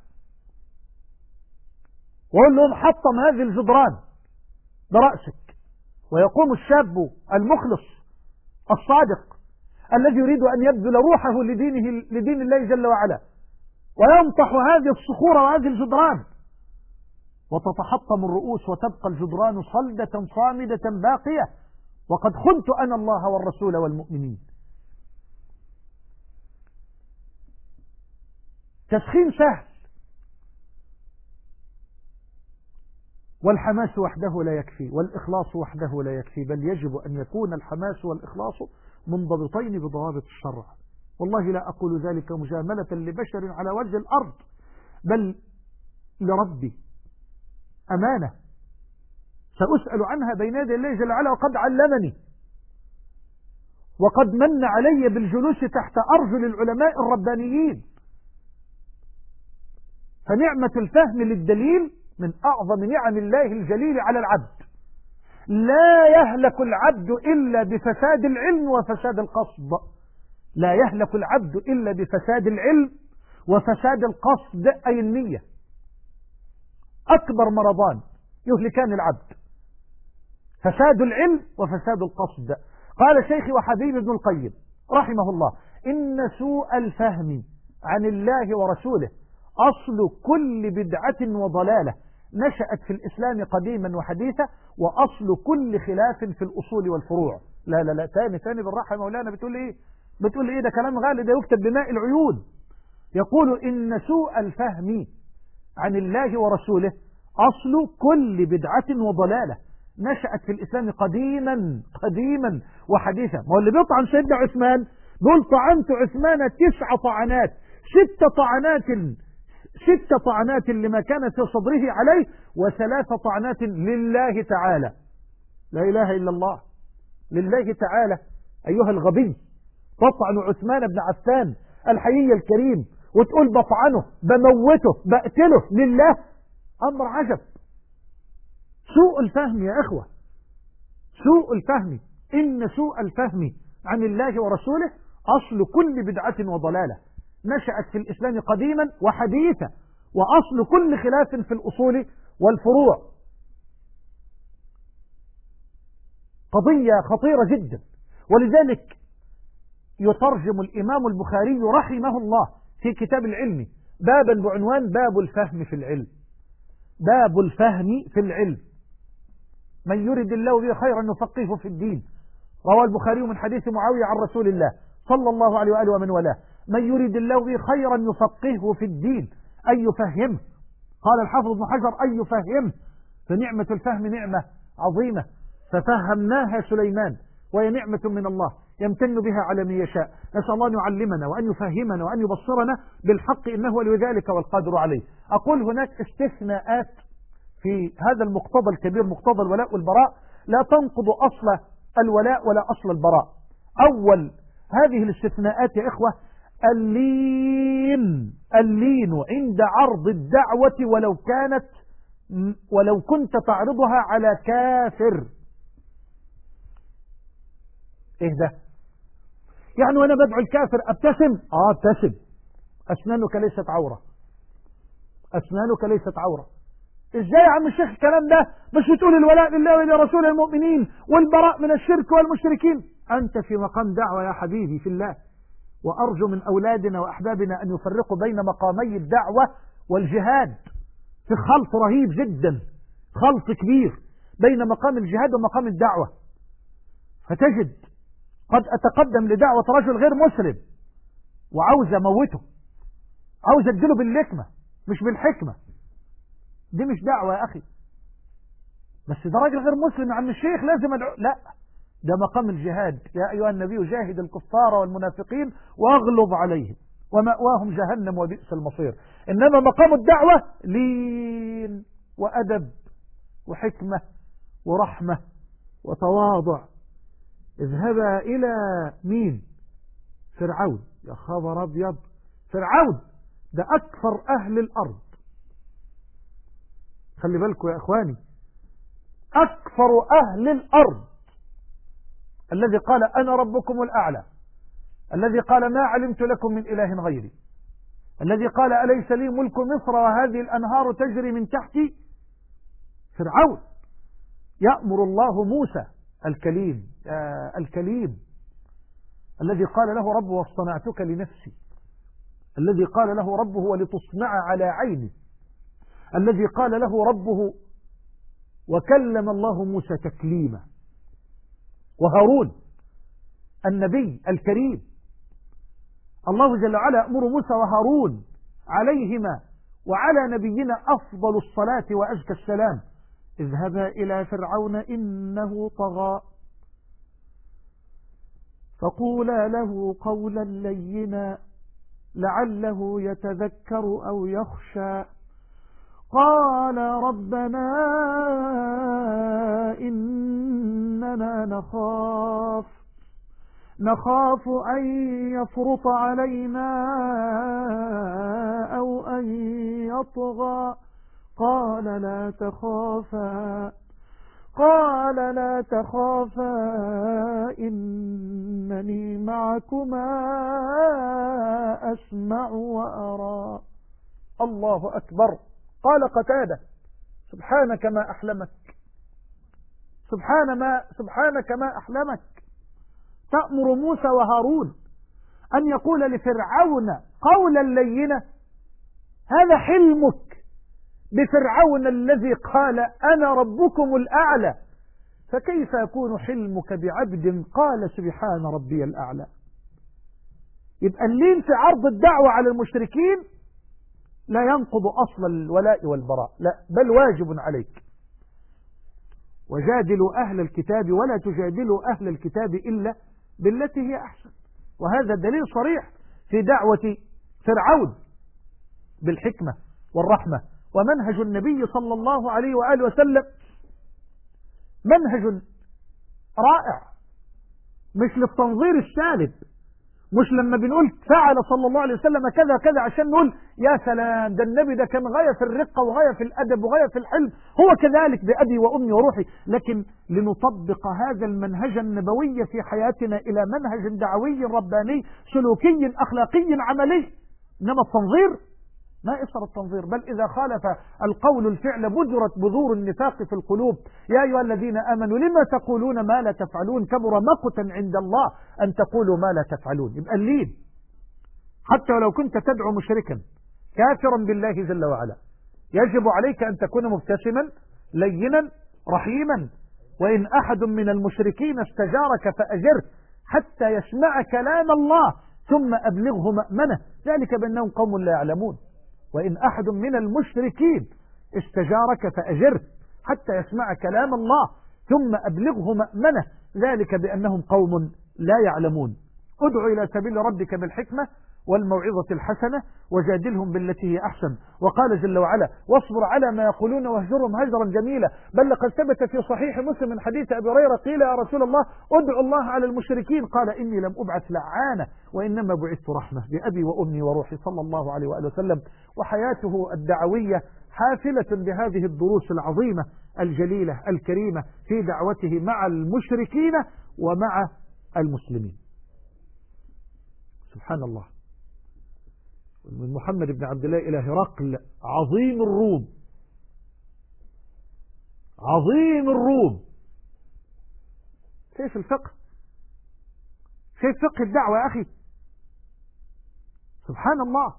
وأقول لهم حطم هذه الجدران برأسك، ويقوم الشاب المخلص الصادق الذي يريد أن يبذل روحه لدين الله جل وعلا، وينطح هذه الصخور وهذه الجدران، وتتحطم الرؤوس وتبقى الجدران صلدة صامدة باقية، وقد خنت أنا الله والرسول والمؤمنين. تسخين سهل، والحماس وحده لا يكفي، والإخلاص وحده لا يكفي، بل يجب أن يكون الحماس والإخلاص منضبطين بضوابط الشرع. والله لا أقول ذلك مجاملة لبشر على وجه الأرض، بل لربي أمانة سأسأل عنها بين يدي الله جل وعلا، وقد علمني وقد من علي بالجلوس تحت أرجل العلماء الربانيين. فنعمة الفهم للدليل من أعظم نعم الله الجليل على العبد. لا يهلك العبد إلا بفساد العلم وفساد القصد، لا يهلك العبد إلا بفساد العلم وفساد القصد، أي النية. أكبر مرضان يهلكان العبد فساد العلم وفساد القصد. قال شيخي وحبيب ابن القيم رحمه الله: إن سوء الفهم عن الله ورسوله أصل كل بدعة وضلالة نشأت في الإسلام قديما وحديثا، وأصل كل خلاف في الأصول والفروع. لا لا لا، تاني بالراحة يا مولانا. بتقول إيه ده كلام غالي، ده يكتب بماء العيون. يقول: إن سوء الفهم عن الله ورسوله أصل كل بدعة وضلالة نشأت في الإسلام قديما وحديثا. ما هو اللي بيطعن سيدنا عثمان بيقول: طعنت عثمان 9 طعنات، 6 طعنات لما كانت في صدره عليه، و3 طعنات لله تعالى. لا إله إلا الله، لله تعالى. أيها الغبي، تطعن عثمان بن عفان الحيي الكريم وتقول بطعنه بموته بقتله لله؟ أمر عجب. سوء الفهم يا إخوة، سوء الفهم. إن سوء الفهم عن الله ورسوله أصل كل بدعة وضلالة نشأت في الإسلام قديما وحديثا، وأصل كل خلاف في الأصول والفروع. قضية خطيرة جدا. ولذلك يترجم الإمام البخاري رحمه الله في كتاب العلم بابا بعنوان: باب الفهم في العلم. باب الفهم في العلم. من يرد الله به خيرا يفقهه في الدين. رواه البخاري من حديث معاوية عن رسول الله صلى الله عليه وآله ومن والاه: من يرد الله به خيرا يفقهه في الدين، أي يفهمه. قال الحافظ ابن حجر: أي يفهمه. فنعمة الفهم نعمة عظيمة، ففهمناها سليمان، وهي نعمة من الله يمتن بها على من يشاء. نسأل الله أن يعلمنا وأن يفهمنا وأن يبصرنا بالحق، إنه ولي ذلك والقادر عليه. أقول هناك استثناءات في هذا المقتضى الكبير، مقتضى الولاء والبراء، لا تنقض أصل الولاء ولا أصل البراء. أول هذه الاستثناءات يا إخوة: اللين عند عرض الدعوة ولو كنت تعرضها على كافر. إيه ده؟ يعني وأنا بدعو الكافر أبتسم؟ أبتسم. أسنانك ليست عورة، أسنانك ليست عورة. إزاي يا عم الشيخ الكلام ده؟ مش بتقول الولاء لله ولرسول المؤمنين والبراء من الشرك والمشركين؟ أنت في مقام دعوة يا حبيبي في الله. وأرجو من أولادنا وأحبابنا أن يفرقوا بين مقامي الدعوة والجهاد. في خلط رهيب جدا، خلط كبير بين مقام الجهاد ومقام الدعوة. فتجد قد أتقدم لدعوة رجل غير مسلم وعاوز أموته، عاوز أديله باللكمة مش بالحكمة. دي مش دعوة يا أخي. بس ده راجل غير مسلم يا عم الشيخ لازم أدعو. لا، ده مقام الجهاد. يا أيها النبي جاهد الكفار والمنافقين واغلظ عليهم ومأواهم جهنم وبئس المصير. إنما مقام الدعوة لين وأدب وحكمة ورحمة وتواضع. اذهبا إلى مين؟ فرعون. يا خبر أبيض، فرعون ده أكثر أهل الأرض. خلي بالكم يا إخواني، أكثر أهل الأرض، الذي قال أنا ربكم الأعلى، الذي قال ما علمت لكم من إله غيري، الذي قال أليس لي ملك مصر وهذه الأنهار تجري من تحتي. فرعون يأمر الله موسى الكليم الذي قال له ربه واصطنعتك لنفسي، الذي قال له ربه ولتصنع على عيني، الذي قال له ربه وكلم الله موسى تكليما. وهارون النبي الكريم، الله جل وعلا أمر موسى وهارون عليهما وعلى نبينا أفضل الصلاة وأزكى السلام: اذهبا إلى فرعون إنه طغى فقولا له قولا لينا لعله يتذكر أو يخشى. قال ربنا إننا نخاف أن يفرط علينا أو أن يطغى. قال لا تخافا إنني معكما أسمع وأرى. الله أكبر. قال قتادة: سبحانك ما أحلمك، سبحانك ما أحلمك، تأمر موسى وهارون أن يقول لفرعون قولا لينا. هذا حلمك بفرعون الذي قال أنا ربكم الأعلى، فكيف يكون حلمك بعبد قال سبحان ربي الأعلى؟ يبقى اللين في عرض الدعوة على المشركين لا ينقض أصل الولاء والبراء، لا، بل واجب عليك. وجادلوا أهل الكتاب ولا تجادلوا أهل الكتاب إلا بالتي هي أحسن. وهذا دليل صريح في دعوة فرعون بالحكمة والرحمة. ومنهج النبي صلى الله عليه وآله وسلم منهج رائع، مش للتنظير السالب، مش لما بنقول فعل صلى الله عليه وسلم كذا كذا عشان نقول يا سلام ده النبي ده كان غاية في الرقة وغاية في الأدب وغاية في الحلم، هو كذلك بأبي وأمي وروحي، لكن لنطبق هذا المنهج النبوي في حياتنا إلى منهج دعوي رباني سلوكي أخلاقي عملي. إنما التنظير ما إصر التنظير، بل إذا خالف القول الفعل بذرت بذور النفاق في القلوب. يا أيها الذين آمنوا لما تقولون ما لا تفعلون كبر مقتا عند الله أن تقولوا ما لا تفعلون. يبقى اللين حتى ولو كنت تدعو مشركا كافرا بالله جل وعلا يجب عليك أن تكون مبتسما لينا رحيما. وإن أحد من المشركين استجارك فأجره حتى يسمع كلام الله ثم أبلغه مأمنه، ذلك بأنهم قوم لا يعلمون. وإن أحد من المشركين استجارك فأجره حتى يسمع كلام الله ثم أبلغه مأمنه، ذلك بأنهم قوم لا يعلمون. ادع إلى سبيل ربك بالحكمة والموعظة الحسنة وجادلهم بالتي هي أحسن. وقال جل وعلا: واصبر على ما يقولون واهجرهم هجرا جميلا. بل لقد ثبت في صحيح مسلم من حديث أبي هريرة قيل يا رسول الله ادعو الله على المشركين، قال إني لم أبعث لعانة وإنما بعثت رحمة بأبي وأمي وروحي صلى الله عليه وآله وسلم. وحياته الدعوية حافلة بهذه الدروس العظيمة الجليلة الكريمة في دعوته مع المشركين ومع المسلمين. سبحان الله. من محمد بن عبد الله إلى هرقل عظيم الروم، عظيم الروم. شايف الفقه، شايف فقه الدعوة يا أخي، سبحان الله.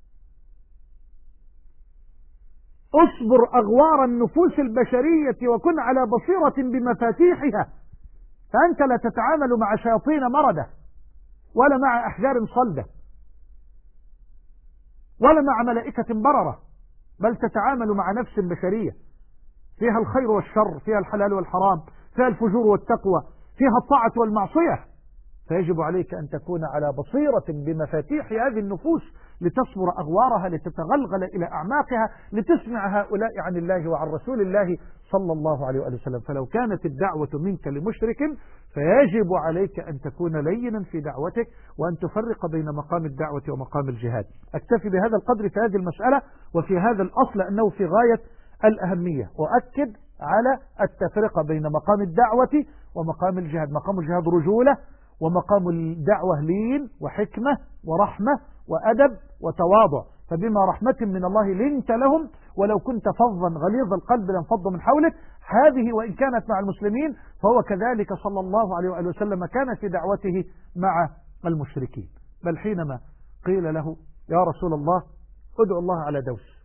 اصبر أغوار النفوس البشرية وكن على بصيرة بمفاتيحها، فأنت لا تتعامل مع شياطين مردة ولا مع أحجار صلدة ولا مع ملائكة بررة، بل تتعامل مع نفس بشرية فيها الخير والشر، فيها الحلال والحرام، فيها الفجور والتقوى، فيها الطاعة والمعصية. فيجب عليك أن تكون على بصيرة بمفاتيح هذه النفوس لتصبر أغوارها، لتتغلغل إلى أعماقها، لتسمع هؤلاء عن الله وعن رسول الله صلى الله عليه وسلم. فلو كانت الدعوة منك لمشرك فيجب عليك أن تكون لينا في دعوتك وأن تفرق بين مقام الدعوة ومقام الجهاد. أكتفي بهذا القدر في هذه المسألة وفي هذا الأصل أنه في غاية الأهمية. وأكد على التفرقة بين مقام الدعوة ومقام الجهاد. مقام الجهاد رجولة، ومقام الدعوة لين وحكمة ورحمة وأدب وتواضع. فبما رحمة من الله لنت لهم ولو كنت فظا غليظ القلب لانفضوا من حولك. هذه وإن كانت مع المسلمين فهو كذلك صلى الله عليه وآله وسلم كان في دعوته مع المشركين. بل حينما قيل له يا رسول الله ادعو الله على دوس،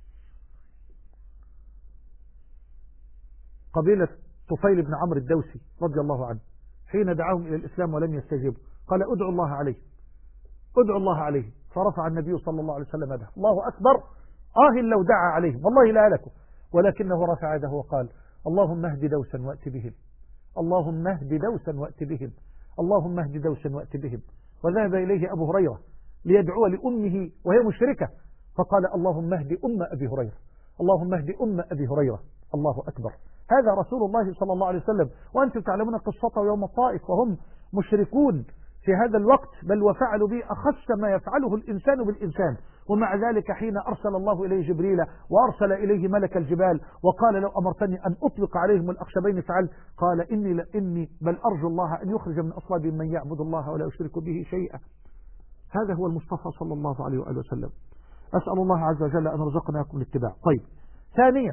قبيلة طفيل بن عمرو الدوسي رضي الله عنه، حين دعاهم إلى الإسلام ولم يستجيبوا قال ادعو الله عليه، ادعو الله عليه. فرفع النبي صلى الله عليه وسلم يده، الله أكبر، لو دعا عليهم والله لا هلكوا، ولكنه رفع يده وقال اللهم اهد دوسا وأت بهم، اللهم اهد دوسا وأت بهم، اللهم اهد دوسا وأت بهم. وذهب إليه أبو هريرة ليدعو لأمه وهي مشركة، فقال اللهم اهد أم أبي هريرة، اللهم اهد أم أبي هريرة. الله أكبر، هذا رسول الله صلى الله عليه وسلم. وأنتم تعلمون قصته يوم الطائف وهم مشركون في هذا الوقت، بل وفعلوا به أخس ما يفعله الإنسان بالإنسان. ومع ذلك حين أرسل الله إليه جبريل وأرسل إليه ملك الجبال وقال لو أمرتني أن أطلق عليهم الأخشبين فعل، قال إني بل أرجو الله أن يخرج من أصلابهم من يعبد الله ولا يشرك به شيئا. هذا هو المصطفى صلى الله عليه وآله وسلم. أسأل الله عز وجل أن رزقنا لكم الاتباع. طيب، ثانيا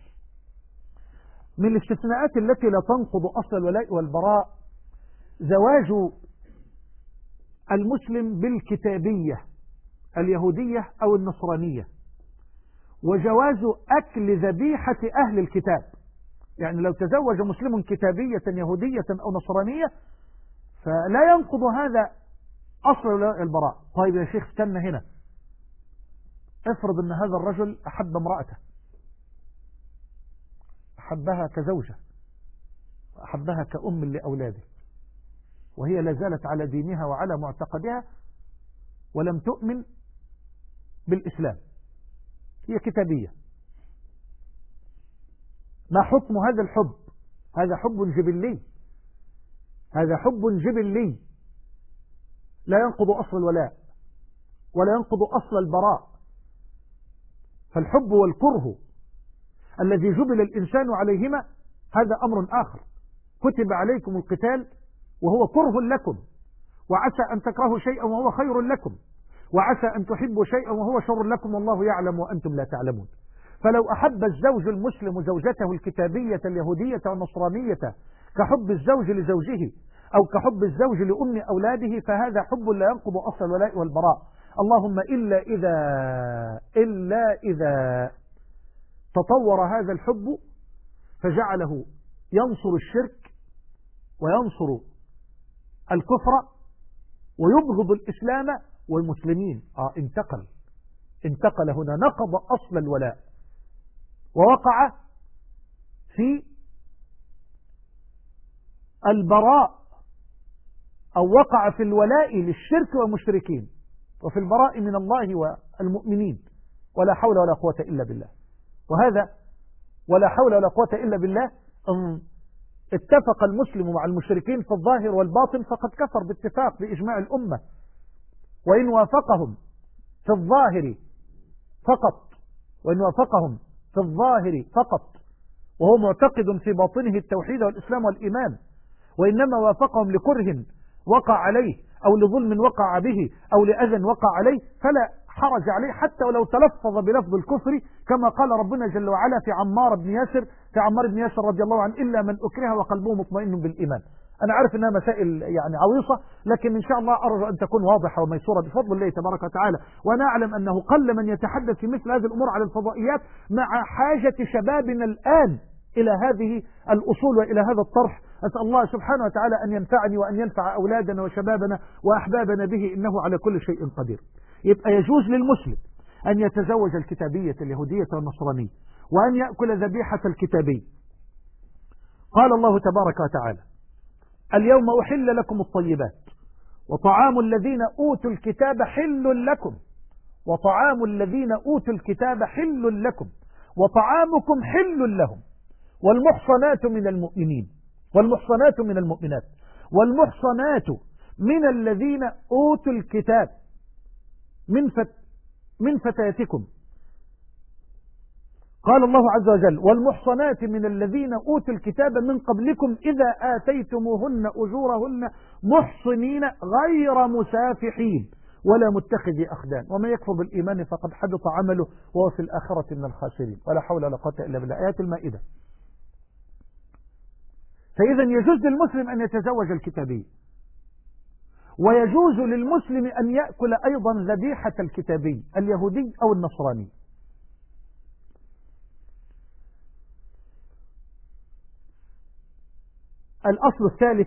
من الاستثناءات التي لا تنقض أصل الولاء والبراء زواج المسلم بالكتابية اليهودية أو النصرانية، وجواز أكل ذبيحة أهل الكتاب. يعني لو تزوج مسلم كتابية يهودية أو نصرانية فلا ينقض هذا أصل الولاء والبراء. طيب يا شيخ استنى هنا، افرض أن هذا الرجل أحب امرأته، أحبها كزوجة وأحبها كأم لأولاده، وهي لازالت على دينها وعلى معتقدها ولم تؤمن بالإسلام، هي كتابية. ما حكم هذا الحب؟ هذا حب جبلي، هذا حب جبلي لا ينقض أصل الولاء ولا ينقض أصل البراء. فالحب والكره الذي جبل الإنسان عليهما هذا أمر آخر. كتب عليكم القتال وهو كره لكم، وعسى أن تكرهوا شيئا وهو خير لكم، وعسى أن تحبوا شيئا وهو شر لكم والله يعلم وأنتم لا تعلمون. فلو أحب الزوج المسلم زوجته الكتابية اليهودية والنصرانية كحب الزوج لزوجه أو كحب الزوج لأم أولاده فهذا حب لا ينقض أصل الولاء والبراء. اللهم إلا إذا تطور هذا الحب فجعله ينصر الشرك وينصر الكفر ويبغض الإسلام والمسلمين. انتقل هنا، نقض أصل الولاء ووقع في البراء، أو وقع في الولاء للشرك والمشركين وفي البراء من الله والمؤمنين. ولا حول ولا قوة إلا بالله. وهذا ولا حول ولا قوة إلا بالله أن اتفق المسلم مع المشركين في الظاهر والباطن فقد كفر باتفاق بإجماع الأمة. وإن وافقهم في الظاهر فقط، وإن وافقهم في الظاهر فقط وهو معتقد في باطنه التوحيد والإسلام والإيمان، وإنما وافقهم لكره وقع عليه أو لظلم وقع به أو لأذى وقع عليه فلا حرج عليه حتى ولو تلفظ بلفظ الكفر، كما قال ربنا جل وعلا في عمار بن ياسر رضي الله عنه إلا من أكره وقلبه مطمئن بالإيمان. أنا عارف أنها مسائل يعني عويصة، لكن إن شاء الله أرجو أن تكون واضحة وميسورة بفضل الله تبارك وتعالى. وأنا أعلم أنه قل من يتحدث في مثل هذه الأمور على الفضائيات مع حاجة شبابنا الآن إلى هذه الأصول وإلى هذا الطرح. أسأل الله سبحانه وتعالى أن ينفعني وأن ينفع أولادنا وشبابنا وأحبابنا به، إنه على كل شيء قدير. يبقى يجوز للمسلم أن يتزوج الكتابية اليهودية والنصرانية وأن يأكل ذبيحة الكتابي. قال الله تبارك وتعالى اليوم أحل لكم الطيبات وطعام الذين أوتوا الكتاب حل لكم، وطعام الذين أوتوا الكتاب حل لكم وطعامكم حل لهم، والمحصنات من المؤمنين والمحصنات من المؤمنات والمحصنات من الذين أوتوا الكتاب من فتياتكم. قال الله عز وجل والمحصنات من الذين أوتوا الكتاب من قبلكم إذا آتيتموهن أجورهن محصنين غير مسافحين ولا متخذي أخدان وما يكفر بالإيمان فقد حبط عمله وهو في الآخرة من الخاسرين. ولا حول ولا قوة إلا بالله. آيات المائدة. فإذا يجوز للمسلم أن يتزوج الكتابي، ويجوز للمسلم أن يأكل أيضا ذبيحة الكتابي اليهودي أو النصراني. الأصل الثالث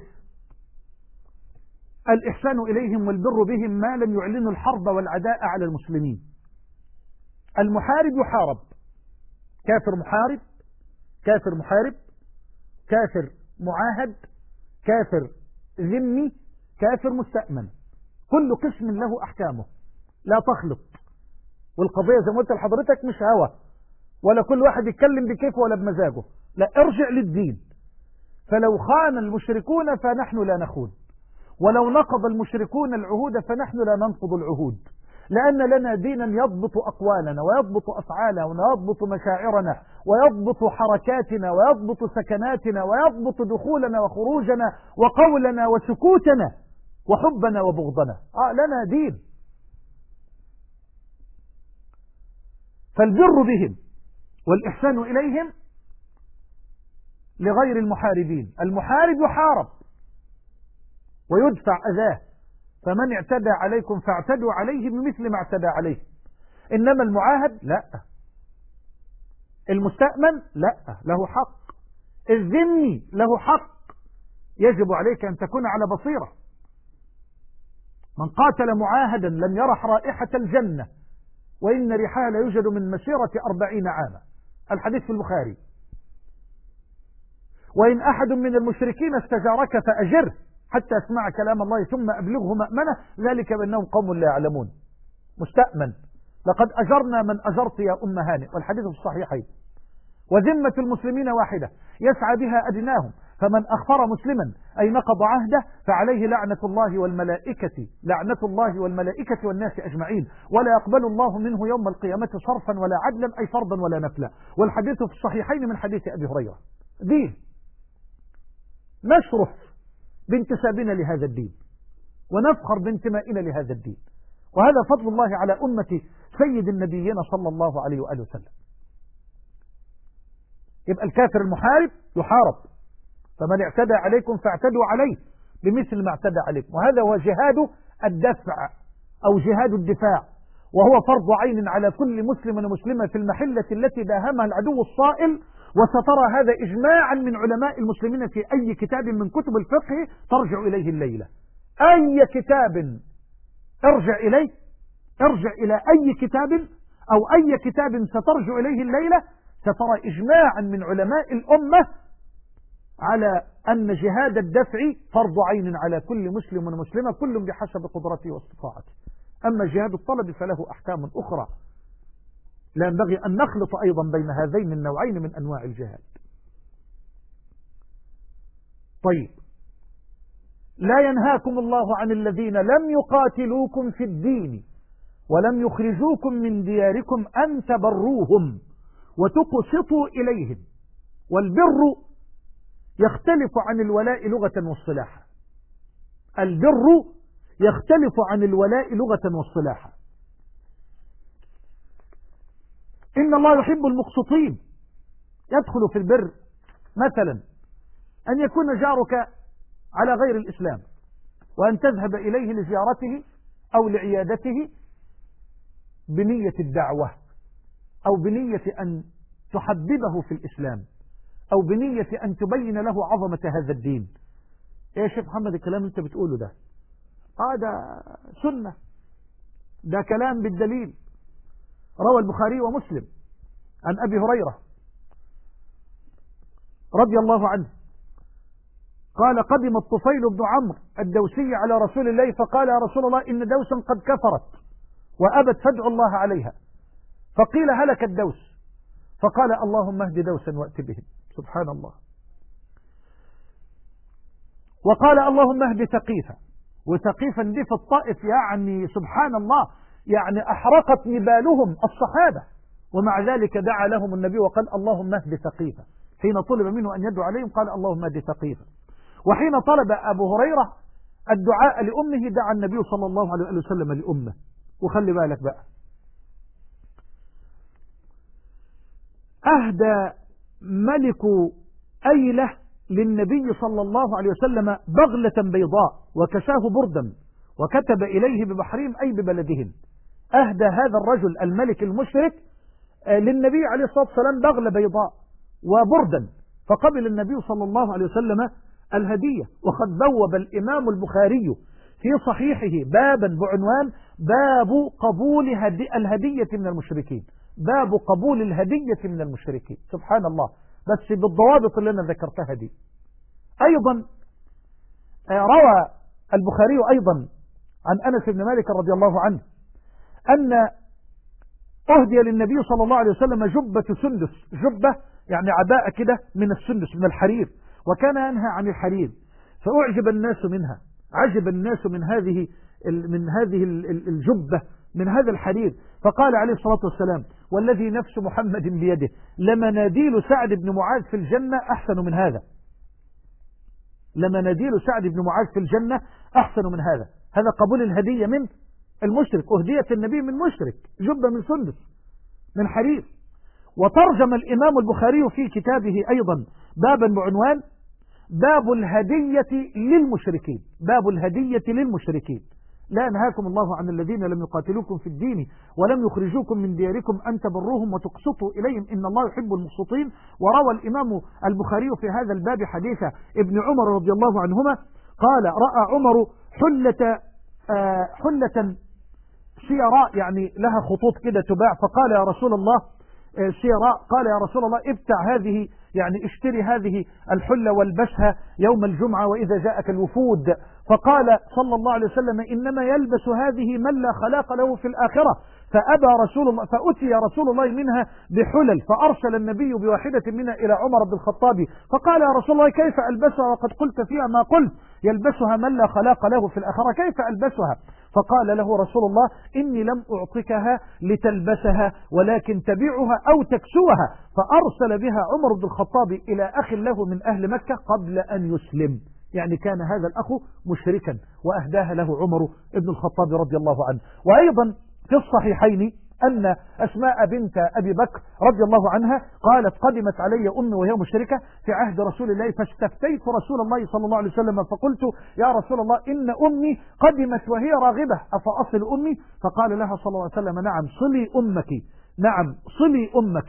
الإحسان إليهم والبر بهم ما لم يعلنوا الحرب والعداء على المسلمين. المحارب يحارب، كافر محارب، كافر محارب، كافر معاهد، كافر ذمي، كافر مستأمن، كل قسم له أحكامه، لا تخلط. والقضية زي ما قلت لحضرتك مش هوى، ولا كل واحد يتكلم بكيفه ولا بمزاجه، لا، ارجع للدين. فلو خان المشركون فنحن لا نخون، ولو نقض المشركون العهود فنحن لا ننقض العهود، لأن لنا دينا يضبط أقوالنا ويضبط أفعالنا ويضبط مشاعرنا ويضبط حركاتنا ويضبط سكناتنا ويضبط دخولنا وخروجنا وقولنا وسكوتنا وحبنا وبغضنا. لنا دين. فالبر بهم والإحسان إليهم لغير المحاربين. المحارب يحارب ويدفع أذاه، فمن اعتدى عليكم فاعتدوا عليه بمثل ما اعتدى عليه. إنما المعاهد لا، المستأمن لا، له حق، الذمي له حق، يجب عليك أن تكون على بصيرة. من قاتل معاهدا لم يرح رائحة الجنة وإن ريحها لا يوجد من مسيرة 40 عاما، الحديث في البخاري. وإن أحد من المشركين استجارك فأجره حتى يسمع كلام الله ثم أبلغه مأمنه، ذلك بأنهم قوم لا يعلمون. مستأمن، لقد أجرنا من أجرت يا أم هانئ، والحديث في الصحيحين. وذمة المسلمين واحدة يسعى بها أدناهم، فمن أخفر مسلما أي نقض عهده فعليه لعنة الله والملائكة، لعنة الله والملائكة والناس أجمعين، ولا يقبل الله منه يوم القيامة صرفا ولا عدلا أي فرضا ولا نفلا. والحديث في الصحيحين من حديث أبي هريرة. دين نشرف بانتسابنا لهذا الدين ونفخر بانتمائنا لهذا الدين، وهذا فضل الله على أمة سيد النبيين صلى الله عليه وآله وسلم. يبقى الكافر المحارب يحارب، فمن اعتدى عليكم فاعتدوا عليه بمثل ما اعتدى عليكم، وهذا هو جهاد الدفع أو جهاد الدفاع، وهو فرض عين على كل مسلم ومسلمة في المحلة التي داهمها العدو الصائل. وسترى هذا إجماعا من علماء المسلمين في أي كتاب من كتب الفقه ترجع إليه الليلة. أي كتاب ارجع إليه، ارجع إلى أي كتاب أو أي كتاب سترجع إليه الليلة، سترى إجماعا من علماء الأمة على أن جهاد الدفع فرض عين على كل مسلم ومسلمة، كل بحسب قدرته واستطاعته. أما جهاد الطلب فله أحكام أخرى، لا ينبغي أن نخلط أيضا بين هذين النوعين من أنواع الجهاد. طيب، لا ينهاكم الله عن الذين لم يقاتلوكم في الدين ولم يخرجوكم من دياركم أن تبروهم وتقسطوا إليهم. والبر يختلف عن الولاء لغة واصطلاحا. البر يختلف عن الولاء لغة واصطلاحا. إن الله يحب المقسطين. يدخل في البر مثلا أن يكون جارك على غير الإسلام وأن تذهب إليه لزيارته أو لعيادته بنية الدعوة أو بنية أن تحببه في الإسلام أو بنية أن تبين له عظمة هذا الدين. يا شيخ محمد الكلام أنت بتقوله ده ده سنة، ده كلام بالدليل. روى البخاري ومسلم عن أبي هريرة رضي الله عنه قال: قدم الطفيل بن عمرو الدوسي على رسول الله فقال: يا رسول الله إن دوسا قد كفرت وأبت فادعوا الله عليها. فقيل: هلك الدوس. فقال: اللهم اهد دوسا وأت بهم. سبحان الله. وقال: اللهم اهد ثقيفا. وثقيفا دي في الطائف، يعني سبحان الله، يعني أحرقت نبالهم الصحابة، ومع ذلك دعا لهم النبي وقال: اللهم اهد ثقيفا. حين طلب منه أن يدعو عليهم قال: اللهم اهد ثقيفا. وحين طلب أبو هريرة الدعاء لأمه دعا النبي صلى الله عليه وسلم لأمه. وخلي بالك بقى، أهدى ملك أيلة للنبي صلى الله عليه وسلم بغلة بيضاء وكساه بردا وكتب إليه ببحرهم أي ببلدهم. أهدى هذا الرجل الملك المشرك للنبي عليه الصلاة والسلام بغلة بيضاء وبردا، فقبل النبي صلى الله عليه وسلم الهدية. وقد بوب الإمام البخاري في صحيحه بابا بعنوان باب قبول الهدية من المشركين، باب قبول الهدية من المشركين. سبحان الله، بس بالضوابط اللي أنا ذكرتها دي. أيضا روى البخاري أيضا عن أنس بن مالك رضي الله عنه أن أهدي للنبي صلى الله عليه وسلم جبة سندس، جبة يعني عباءة كده من السندس من الحرير، وكان ينهى عن الحرير، فأعجب الناس منها، عجب الناس من هذه الجبة من هذا الحرير، فقال عليه الصلاة والسلام والذي نفس محمد بيده لمناديل سعد بن معاذ في الجنة أحسن من هذا، لمناديل سعد بن معاذ في الجنة أحسن من هذا. هذا قبول الهدية من المشرك، أهدية النبي من مشرك جبة من سندس من حرير. وترجم الإمام البخاري في كتابه أيضا بابا بعنوان باب الهدية للمشركين، باب الهدية للمشركين. لا ينهاكم الله عن الذين لم يقاتلوكم في الدين ولم يخرجوكم من دياركم أن تبروهم وتقسطوا إليهم إن الله يحب المقسطين. وروى الإمام البخاري في هذا الباب حديث ابن عمر رضي الله عنهما قال رأى عمر حلة سيراء يعني لها خطوط كده تباع، فقال يا رسول الله سيراء، قال يا رسول الله ابتع هذه، يعني اشتري هذه الحلة والبسها يوم الجمعة وإذا جاءك الوفود. فقال صلى الله عليه وسلم إنما يلبس هذه من لا خلاق له في الآخرة، فأبى رسول الله، فأتي رسول الله منها بحلل، فأرسل النبي بواحدة منها إلى عمر بن الخطاب فقال يا رسول الله كيف ألبسها وقد قلت فيها ما قلت، يلبسها من لا خلاق له في الآخرة، كيف ألبسها؟ فقال له رسول الله إني لم أعطكها لتلبسها ولكن تبيعها أو تكسوها. فأرسل بها عمر بن الخطاب إلى أخ له من أهل مكة قبل أن يسلم، يعني كان هذا الأخ مشركا وأهداها له عمر بن الخطاب رضي الله عنه. وأيضا في الصحيحين أن أسماء بنت أبي بكر رضي الله عنها قالت قدمت علي أمي وهي مشركة في عهد رسول الله، فاستفتيت رسول الله صلى الله عليه وسلم فقلت يا رسول الله إن أمي قدمت وهي راغبة أفأصل أمي؟ فقال لها صلى الله عليه وسلم نعم صلي أمك، نعم صلي أمك.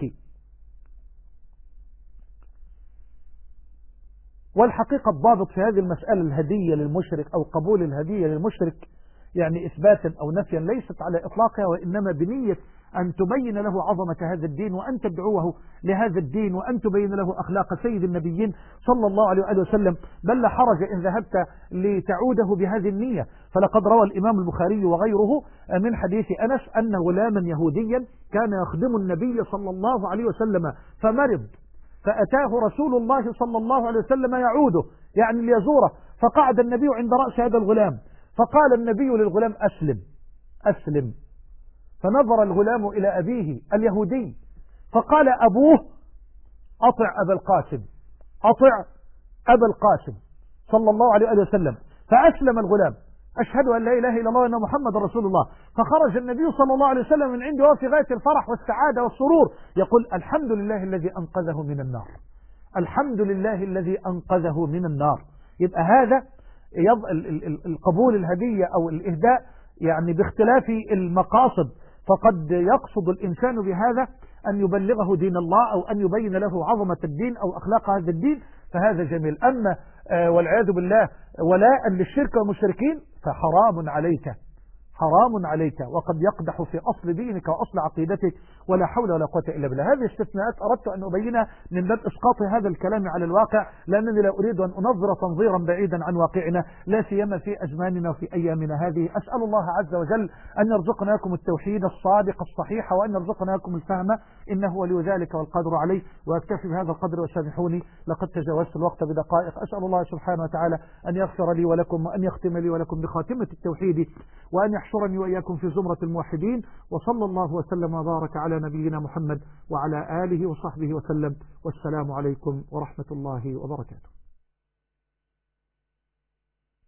والحقيقة الضابط في هذه المسألة الهدية للمشرك أو قبول الهدية للمشرك يعني إثباتا أو نفيا ليست على إطلاقها، وإنما بنية أن تبين له عظمة هذا الدين وأن تدعوه لهذا الدين وأن تبين له أخلاق سيد النبيين صلى الله عليه وسلم. بل لا حرج إن ذهبت لتعوده بهذه النية، فلقد روى الإمام البخاري وغيره من حديث أنس أن غلاما يهوديا كان يخدم النبي صلى الله عليه وسلم فمرض، فأتاه رسول الله صلى الله عليه وسلم يعوده يعني ليزوره، فقعد النبي عند رأس هذا الغلام، فقال النبي للغلام أسلم أسلم، فنظر الغلام إلى أبيه اليهودي فقال أبوه أطع أبا القاسم، أطع أبا القاسم صلى الله عليه وسلم، فأسلم الغلام أشهد أن لا إله إلا الله وأن محمد رسول الله. فخرج النبي صلى الله عليه وسلم من عنده في غاية الفرح والسعادة والسرور يقول الحمد لله الذي أنقذه من النار، الحمد لله الذي أنقذه من النار. يبقى هذا القبول الهدية أو الإهداء يعني باختلاف المقاصد، فقد يقصد الإنسان بهذا أن يبلغه دين الله أو أن يبين له عظمة الدين أو أخلاق هذا الدين، فهذا جميل. أما والعياذ بالله ولاء للشرك والمشركين فحرام عليك، حرام عليك، وقد يقدح في أصل دينك وأصل عقيدتك، ولا حول ولا قوة إلا بالله. هذه استثناءات أردت أن أبينها من باب إسقاط هذا الكلام على الواقع، لأنني لا أريد أن أنظر تنظيرا بعيدا عن واقعنا، لا سيما في أزماننا وفي أيامنا هذه. أسأل الله عز وجل أن يرزقناكم التوحيد الصادق الصحيح، وأن يرزقناكم الفهم، إنه ولي ذلك والقدر عليه. وأكتفي بهذا القدر وسامحوني لقد تجاوزت الوقت بدقائق. أسأل الله سبحانه وتعالى أن يغفر لي ولكم، وأن يختم لي ولكم بخاتمة التوحيد، وأن يحشرني وإياكم في زمرة الموحدين. وصلى الله وسلم وبارك على نبينا محمد وعلى آله وصحبه وسلم، والسلام عليكم ورحمة الله وبركاته.